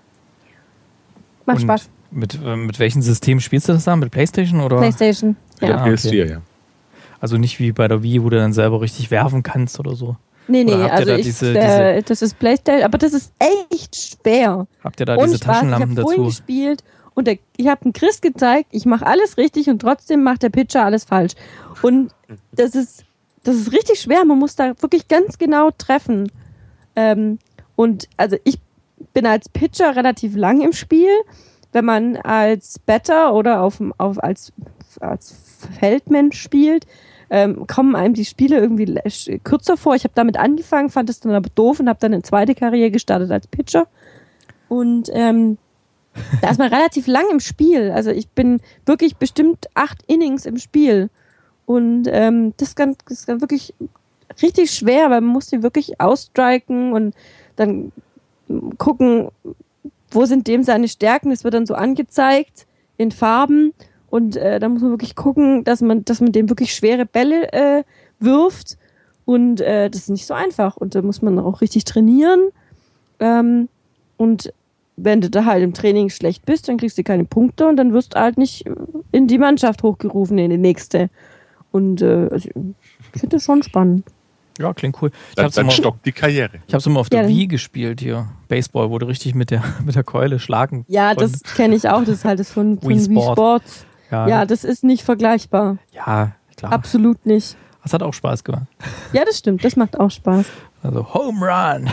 Macht Und Spaß. Mit, äh, mit welchem System spielst du das dann? Mit PlayStation oder? PlayStation. Mit Ja. der Ah, P S vier, okay. ja. Also nicht wie bei der Wii, wo du dann selber richtig werfen kannst oder so. Nee, nee, Oder habt ihr also da ich, diese- äh, das ist PlayStation, aber das ist echt schwer. Habt ihr da Und diese Spaß, Taschenlampen ich habe vorhin dazu? gespielt und der, ich habe einen Chris gezeigt, ich mache alles richtig und trotzdem macht der Pitcher alles falsch. Und das ist, das ist richtig schwer, man muss da wirklich ganz genau treffen. Ähm, und also ich bin als Pitcher relativ lang im Spiel. Wenn man als Batter oder auf, dem- auf, als, als Feldmensch spielt, ähm, kommen einem die Spiele irgendwie le- kürzer vor. Ich habe damit angefangen, fand es dann aber doof und habe dann eine zweite Karriere gestartet als Pitcher. Und ähm, da ist man relativ lang im Spiel. Also ich bin wirklich bestimmt acht Innings im Spiel. Und ähm, das, ist ganz, das ist ganz wirklich richtig schwer, weil man muss die wirklich ausstriken und dann gucken, wo sind dem seine Stärken. Das wird dann so angezeigt in Farben. Und äh, da muss man wirklich gucken, dass man, dass man dem wirklich schwere Bälle äh, wirft. Und äh, das ist nicht so einfach. Und da muss man auch richtig trainieren. Ähm, und wenn du da halt im Training schlecht bist, dann kriegst du keine Punkte und dann wirst du halt nicht in die Mannschaft hochgerufen, in die nächste. Und äh, also, ich finde das schon spannend. Ja, klingt cool. Ich Dann, hab's dann immer, stockt die Karriere. ich hab's immer auf der Ja, dann- Wii gespielt hier. Baseball, wo du richtig mit der, mit der Keule schlagen Ja, das kenne ich auch. Das ist halt das von, von Wii Wii Sport. Sports. Ja, Ja, das ist nicht vergleichbar. ja, klar. Absolut nicht. Das hat auch Spaß gemacht. Ja, das stimmt. Das macht auch Spaß. Also Home Run.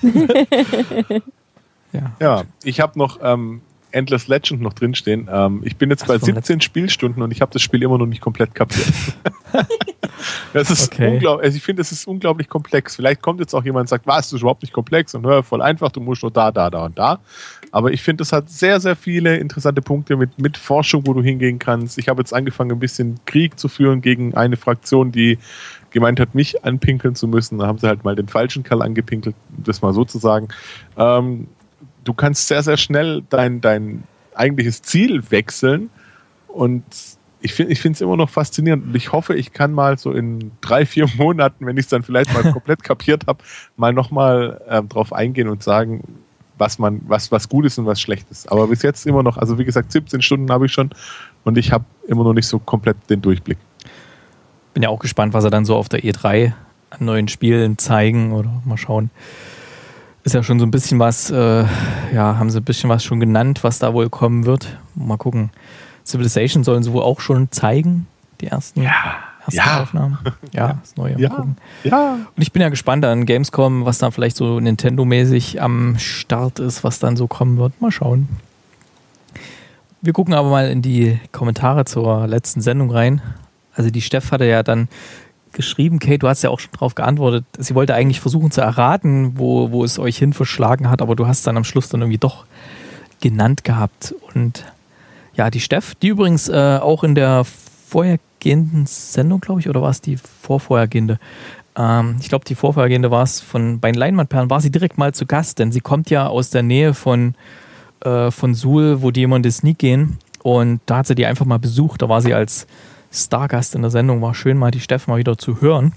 ja. Ja, ich habe noch ähm, Endless Legend noch drinstehen. Ähm, ich bin jetzt Ach, bei vom siebzehn Spielstunden und ich habe das Spiel immer noch nicht komplett kapiert. Das ist Okay. unglaublich. Also ich finde, es ist unglaublich komplex. Vielleicht kommt jetzt auch jemand und sagt, was, das ist überhaupt nicht komplex und hör, voll einfach, du musst nur da, da, da und da. Aber ich finde, es hat sehr, sehr viele interessante Punkte mit, mit Forschung, wo du hingehen kannst. Ich habe jetzt angefangen, ein bisschen Krieg zu führen gegen eine Fraktion, die gemeint hat, mich anpinkeln zu müssen. Da haben sie halt mal den falschen Kerl angepinkelt, um das mal so zu sagen. Ähm, du kannst sehr, sehr schnell dein, dein eigentliches Ziel wechseln und ich finde ich finde es immer noch faszinierend und ich hoffe, ich kann mal so in drei, vier Monaten, wenn ich es dann vielleicht mal komplett kapiert habe, mal nochmal ähm, drauf eingehen und sagen, was man, was, was gut ist und was schlecht ist. Aber bis jetzt immer noch, also wie gesagt, siebzehn Stunden habe ich schon und ich habe immer noch nicht so komplett den Durchblick. Bin ja auch gespannt, was er dann so auf der E drei an neuen Spielen zeigen oder mal schauen. Ist ja schon so ein bisschen was, äh, ja, haben sie ein bisschen was schon genannt, was da wohl kommen wird. Mal gucken. Civilization sollen sie wohl auch schon zeigen, die ersten, ersten ja. Aufnahmen. Ja, das Neue. Mal Ja. gucken. Ja. Und ich bin ja gespannt an Gamescom, was da vielleicht so Nintendo-mäßig am Start ist, was dann so kommen wird. Mal schauen. Wir gucken aber mal in die Kommentare zur letzten Sendung rein. Also die Steff hatte ja dann geschrieben, Kate, du hast ja auch schon drauf geantwortet, sie wollte eigentlich versuchen zu erraten, wo, wo es euch hin verschlagen hat, aber du hast dann am Schluss dann irgendwie doch genannt gehabt. Und ja, die Steff, die übrigens äh, auch in der vorhergehenden Sendung, glaube ich, oder war es die vorvorhergehende? Ähm, ich glaube, die vorvorhergehende war es von bei den Leinwandperlen, war sie direkt mal zu Gast, denn sie kommt ja aus der Nähe von, äh, von Suhl, wo die immer in die Sneak gehen. Und da hat sie die einfach mal besucht. Da war sie als Stargast in der Sendung. War schön, mal die Steff mal wieder zu hören.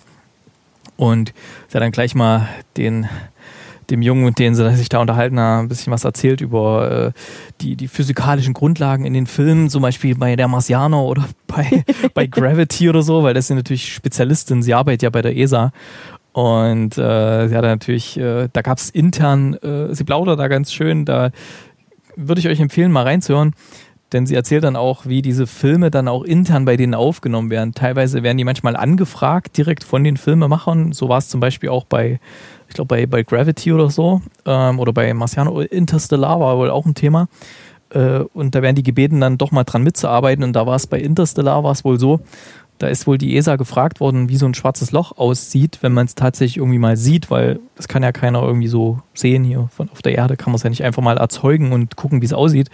Und sie hat dann gleich mal den, dem Jungen, mit dem sie sich da unterhalten haben, ein bisschen was erzählt über äh, die, die physikalischen Grundlagen in den Filmen, zum Beispiel bei Der Marsianer oder bei, bei Gravity oder so, weil das sind natürlich Spezialistin. Sie arbeitet ja bei der E S A. Und äh, sie hat natürlich, äh, da gab es intern, äh, sie plaudert da ganz schön, da würde ich euch empfehlen, mal reinzuhören. Denn sie erzählt dann auch, wie diese Filme dann auch intern bei denen aufgenommen werden. Teilweise werden die manchmal angefragt, direkt von den Filmemachern. So war es zum Beispiel auch bei, ich glaube, bei, bei Gravity oder so. Ähm, oder bei Marciano. Interstellar war wohl auch ein Thema. Äh, und da werden die gebeten, dann doch mal dran mitzuarbeiten. Und da war es bei Interstellar, war es wohl so, da ist wohl die E S A gefragt worden, wie so ein schwarzes Loch aussieht, wenn man es tatsächlich irgendwie mal sieht, weil das kann ja keiner irgendwie so sehen hier. Von auf der Erde kann man es ja nicht einfach mal erzeugen und gucken, wie es aussieht.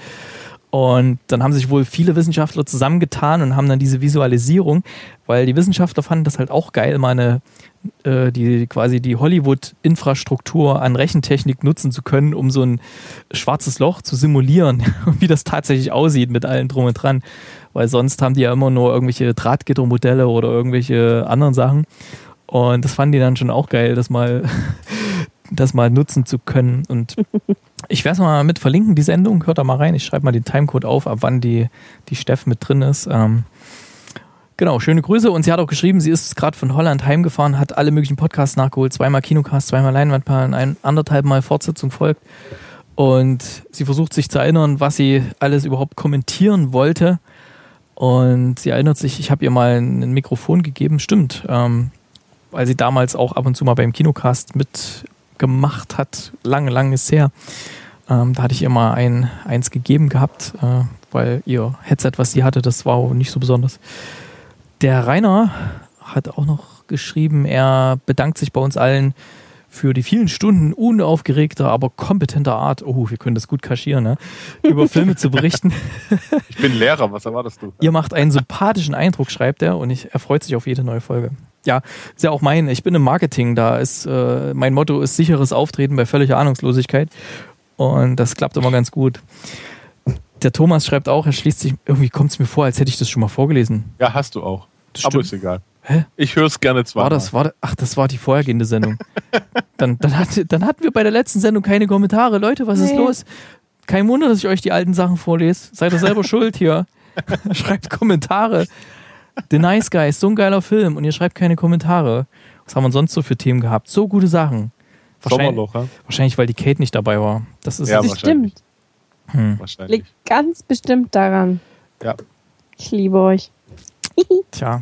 Und dann haben sich wohl viele Wissenschaftler zusammengetan und haben dann diese Visualisierung, weil die Wissenschaftler fanden das halt auch geil, mal eine, äh, die, quasi die Hollywood-Infrastruktur an Rechentechnik nutzen zu können, um so ein schwarzes Loch zu simulieren, wie das tatsächlich aussieht mit allem drum und dran. Weil sonst haben die ja immer nur irgendwelche Drahtgittermodelle oder irgendwelche anderen Sachen. Und das fanden die dann schon auch geil, das mal, das mal nutzen zu können. Und ich werde es mal mit verlinken, die Sendung. Hört da mal rein. Ich schreibe mal den Timecode auf, ab wann die, die Steff mit drin ist. Ähm, genau, schöne Grüße. Und sie hat auch geschrieben, sie ist gerade von Holland heimgefahren, hat alle möglichen Podcasts nachgeholt. Zweimal Kinocast, zweimal Leinwandperlen, ein anderthalb Mal Fortsetzung folgt. Und sie versucht sich zu erinnern, was sie alles überhaupt kommentieren wollte. Und sie erinnert sich, ich habe ihr mal ein Mikrofon gegeben. Stimmt, ähm, weil sie damals auch ab und zu mal beim Kinocast mitgemacht hat. Lange, lange ist her. Ähm, da hatte ich ihr mal ein, eins gegeben gehabt, äh, weil ihr Headset, was sie hatte, das war auch nicht so besonders. Der Rainer hat auch noch geschrieben, er bedankt sich bei uns allen für die vielen Stunden unaufgeregter, aber kompetenter Art, oh, wir können das gut kaschieren, ne? Über Filme zu berichten. Ich bin Lehrer, was erwartest du? Ihr macht einen sympathischen Eindruck, schreibt er, und ich, er freut sich auf jede neue Folge. Ja, ist ja auch mein, ich bin im Marketing, da ist, äh, mein Motto ist sicheres Auftreten bei völliger Ahnungslosigkeit, und das klappt immer ganz gut. Der Thomas schreibt auch, er schließt sich, irgendwie kommt es mir vor, als hätte ich das schon mal vorgelesen. Ja, hast du auch. Das aber stimmt. ist egal. Hä? Ich höre es gerne zweimal. War das, war das, ach, das war die vorhergehende Sendung. Dann, dann, hat, dann hatten wir bei der letzten Sendung keine Kommentare. Leute, was nee. ist los? Kein Wunder, dass ich euch die alten Sachen vorlese. Seid ihr selber schuld hier. Schreibt Kommentare. The Nice Guy ist so ein geiler Film und ihr schreibt keine Kommentare. Was haben wir sonst so für Themen gehabt? So gute Sachen. Wahrscheinlich, Sommerloch, ja? Wahrscheinlich, weil die Kate nicht dabei war. Das ist ja, das stimmt. Hm. Wahrscheinlich. Liegt ganz bestimmt daran. Ja. Ich liebe euch. Tja.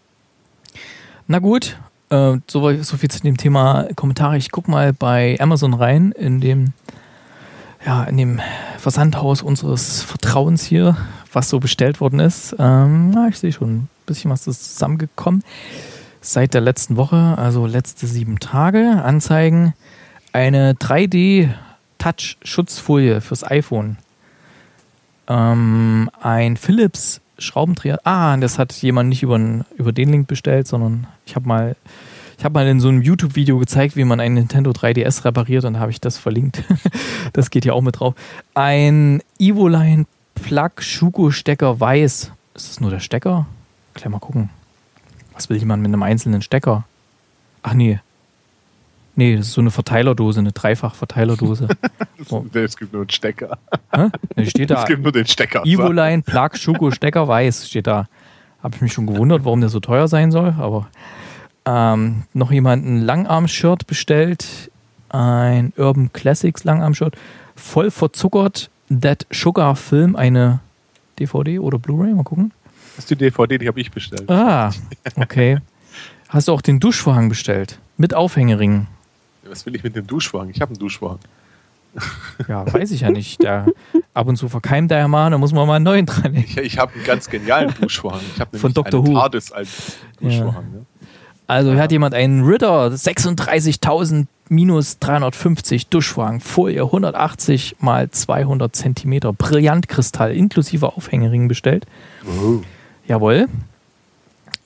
Na gut, äh, so, so viel zu dem Thema Kommentare. Ich gucke mal bei Amazon rein, in dem, ja, in dem Versandhaus unseres Vertrauens hier, was so bestellt worden ist. Ähm, na, ich sehe schon ein bisschen was ist zusammengekommen. Seit der letzten Woche, also letzte sieben Tage, Anzeigen, eine drei D-Touch-Schutzfolie fürs iPhone. Ähm, ein Philips Schraubendreher. Ah, das hat jemand nicht über, über den Link bestellt, sondern ich habe mal, ich habe mal in so einem YouTube-Video gezeigt, wie man einen Nintendo drei D S repariert, und da habe ich das verlinkt. Das geht ja auch mit drauf. Ein Evoline Plug Schuko Stecker weiß. Ist das nur der Stecker? Gleich mal gucken. Was will jemand mit einem einzelnen Stecker? Ach nee. Nee, das ist so eine Verteilerdose, eine Dreifach-Verteilerdose. Oh. Es gibt nur einen Stecker. Hä? Da steht da, es gibt nur den Stecker. Evoline Plug Schuko Stecker weiß steht da. Habe ich mich schon gewundert, warum der so teuer sein soll. Aber ähm, noch jemand ein Langarm-Shirt bestellt. Ein Urban Classics Langarm-Shirt. Voll verzuckert. That Sugar Film, eine D V D oder Blu-ray. Mal gucken. Das ist die D V D, die habe ich bestellt. Ah, okay. Hast du auch den Duschvorhang bestellt? Mit Aufhängeringen. Was will ich mit dem Duschvorhang? Ich habe einen Duschvorhang. Ja, weiß ich ja nicht. Der, ab und zu verkeimt der ja mal, da muss man mal einen neuen dran nehmen. Ich, ich habe einen ganz genialen Duschvorhang. Ich habe von Doktor einen Who. TARDIS als Duschvorhang. Ja. Ne? Also hier hat jemand einen Ritter sechsunddreißigtausend minus dreihundertfünfzig Duschvorhang, Folie hundertachtzig mal zweihundert Zentimeter, Brillantkristall inklusive Aufhängeringen bestellt. Oh. Jawohl.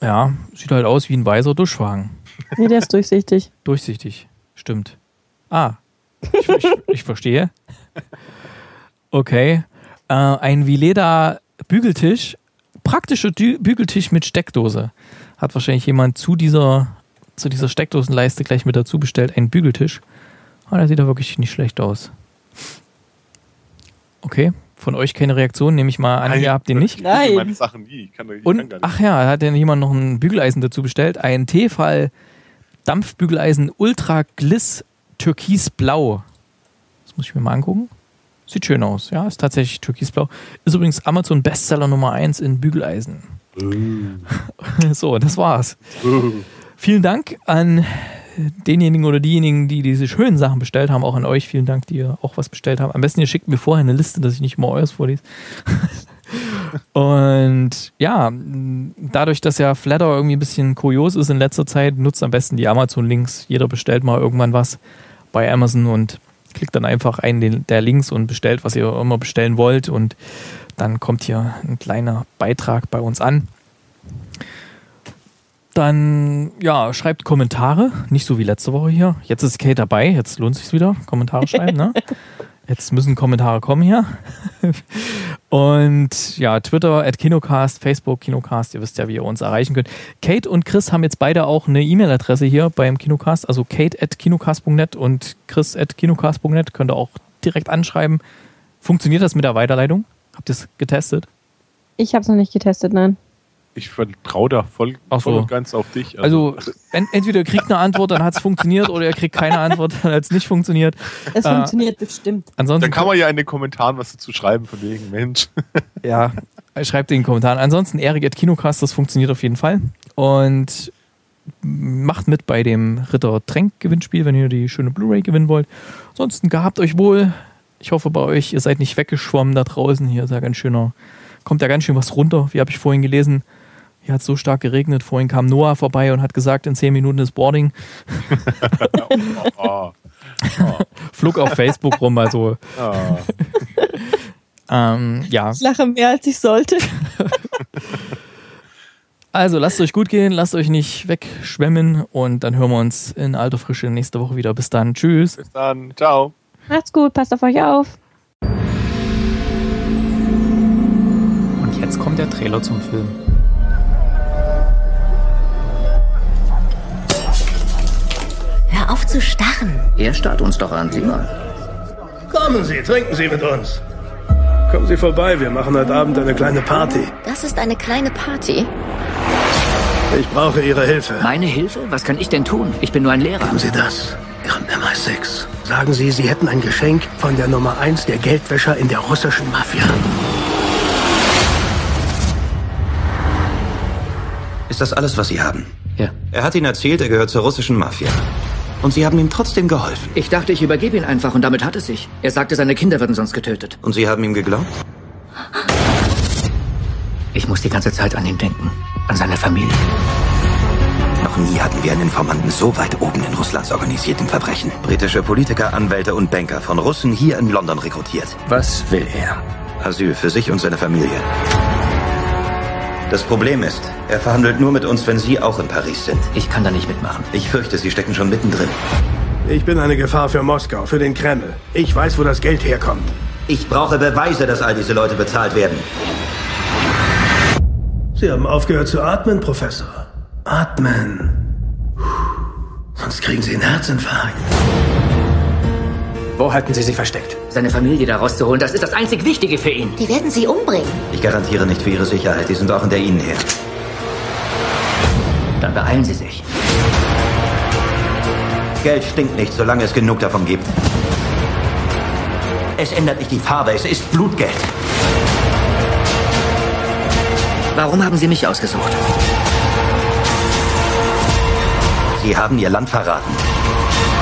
Ja, sieht halt aus wie ein weißer Duschwagen. Nee, der ist durchsichtig. Durchsichtig, stimmt. Ah, ich, ich, ich verstehe. Okay. Äh, ein Vileda Bügeltisch, praktischer Dü- Bügeltisch mit Steckdose. Hat wahrscheinlich jemand zu dieser, zu dieser Steckdosenleiste gleich mit dazu bestellt, einen Bügeltisch. Ah, der sieht ja wirklich nicht schlecht aus. Okay, von euch keine Reaktion, nehme ich mal an, Nein, ihr habt den nicht. Ich bügel Nein. meine Sachen nie. Ich kann, ich kann Und, gar nicht. ach ja, hat denn jemand noch ein Bügeleisen dazu bestellt? Ein Tefal Dampfbügeleisen Ultra Gliss Türkisblau. Das muss ich mir mal angucken. Sieht schön aus, ja, ist tatsächlich türkisblau. Ist übrigens Amazon Bestseller Nummer eins in Bügeleisen. So, das war's. Vielen Dank an denjenigen oder diejenigen, die diese schönen Sachen bestellt haben. Auch an euch vielen Dank, die ihr auch was bestellt habt. Am besten ihr schickt mir vorher eine Liste, dass ich nicht immer eures vorlese. Und ja, dadurch, dass ja Flatter irgendwie ein bisschen kurios ist in letzter Zeit, nutzt am besten die Amazon-Links. Jeder bestellt mal irgendwann was bei Amazon und klickt dann einfach einen der Links und bestellt, was ihr immer bestellen wollt. Und dann kommt hier ein kleiner Beitrag bei uns an. Dann, ja, schreibt Kommentare. Nicht so wie letzte Woche hier. Jetzt ist Kate dabei. Jetzt lohnt es sich wieder. Kommentare schreiben, ne? Jetzt müssen Kommentare kommen hier. Und ja, Twitter, at Kinocast, Facebook, Kinocast. Ihr wisst ja, wie ihr uns erreichen könnt. Kate und Chris haben jetzt beide auch eine E-Mail-Adresse hier beim Kinocast. Also Kate at kinocast punkt net und Chris at kinocast punkt net. Könnt ihr auch direkt anschreiben. Funktioniert das mit der Weiterleitung? Habt ihr es getestet? Ich habe es noch nicht getestet, nein. Ich vertraue da voll, Ach so. voll und ganz auf dich. Also en- entweder ihr kriegt eine Antwort, dann hat es funktioniert, oder ihr kriegt keine Antwort, dann hat es nicht funktioniert. Es Äh, funktioniert bestimmt. Ansonsten da kann man ja in den Kommentaren was dazu schreiben, von wegen, Mensch. ja, schreibt in den Kommentaren. Ansonsten Erik at Kinocast, das funktioniert auf jeden Fall. Und macht mit bei dem Ritter-Tränk-Gewinnspiel, wenn ihr die schöne Blu-ray gewinnen wollt. Ansonsten gehabt euch wohl. Ich hoffe bei euch, ihr seid nicht weggeschwommen da draußen. Hier ist ja ganz schöner, kommt ja ganz schön was runter, wie habe ich vorhin gelesen. Hier hat es so stark geregnet. Vorhin kam Noah vorbei und hat gesagt, in zehn Minuten ist Boarding. oh, oh. Flog auf Facebook rum, also Oh. ähm, ja. Ich lache mehr, als ich sollte. Also lasst euch gut gehen, lasst euch nicht wegschwemmen und dann hören wir uns in alter Frische nächste Woche wieder. Bis dann, tschüss. Bis dann, ciao. Macht's gut, passt auf euch auf. Und jetzt kommt der Trailer zum Film. Hör auf zu starren. Er starrt uns doch an, sieh mal. Kommen Sie, trinken Sie mit uns. Kommen Sie vorbei, wir machen heute Abend eine kleine Party. Das ist eine kleine Party. Ich brauche Ihre Hilfe. Meine Hilfe? Was kann ich denn tun? Ich bin nur ein Lehrer. Geben Sie das, Ihren M I sechs. Sagen Sie, Sie hätten ein Geschenk von der Nummer eins der Geldwäscher in der russischen Mafia. Ist das alles, was Sie haben? Ja. Er hat Ihnen erzählt, er gehört zur russischen Mafia. Und Sie haben ihm trotzdem geholfen. Ich dachte, ich übergebe ihn einfach und damit hat es sich. Er sagte, seine Kinder würden sonst getötet. Und Sie haben ihm geglaubt? Ich muss die ganze Zeit an ihn denken. An seine Familie. Noch nie hatten wir einen Informanten so weit oben in Russlands organisiertem Verbrechen. Britische Politiker, Anwälte und Banker von Russen hier in London rekrutiert. Was will er? Asyl für sich und seine Familie. Das Problem ist, er verhandelt nur mit uns, wenn Sie auch in Paris sind. Ich kann da nicht mitmachen. Ich fürchte, Sie stecken schon mittendrin. Ich bin eine Gefahr für Moskau, für den Kreml. Ich weiß, wo das Geld herkommt. Ich brauche Beweise, dass all diese Leute bezahlt werden. Sie haben aufgehört zu atmen, Professor. Atmen. Puh. Sonst kriegen Sie einen Herzinfarkt. Wo halten Sie sich versteckt? Seine Familie da rauszuholen, das ist das einzig Wichtige für ihn. Die werden sie umbringen. Ich garantiere nicht für Ihre Sicherheit. Die sind auch hinter Ihnen her. Dann beeilen Sie sich. Geld stinkt nicht, solange es genug davon gibt. Es ändert nicht die Farbe, es ist Blutgeld. Warum haben Sie mich ausgesucht? Sie haben Ihr Land verraten.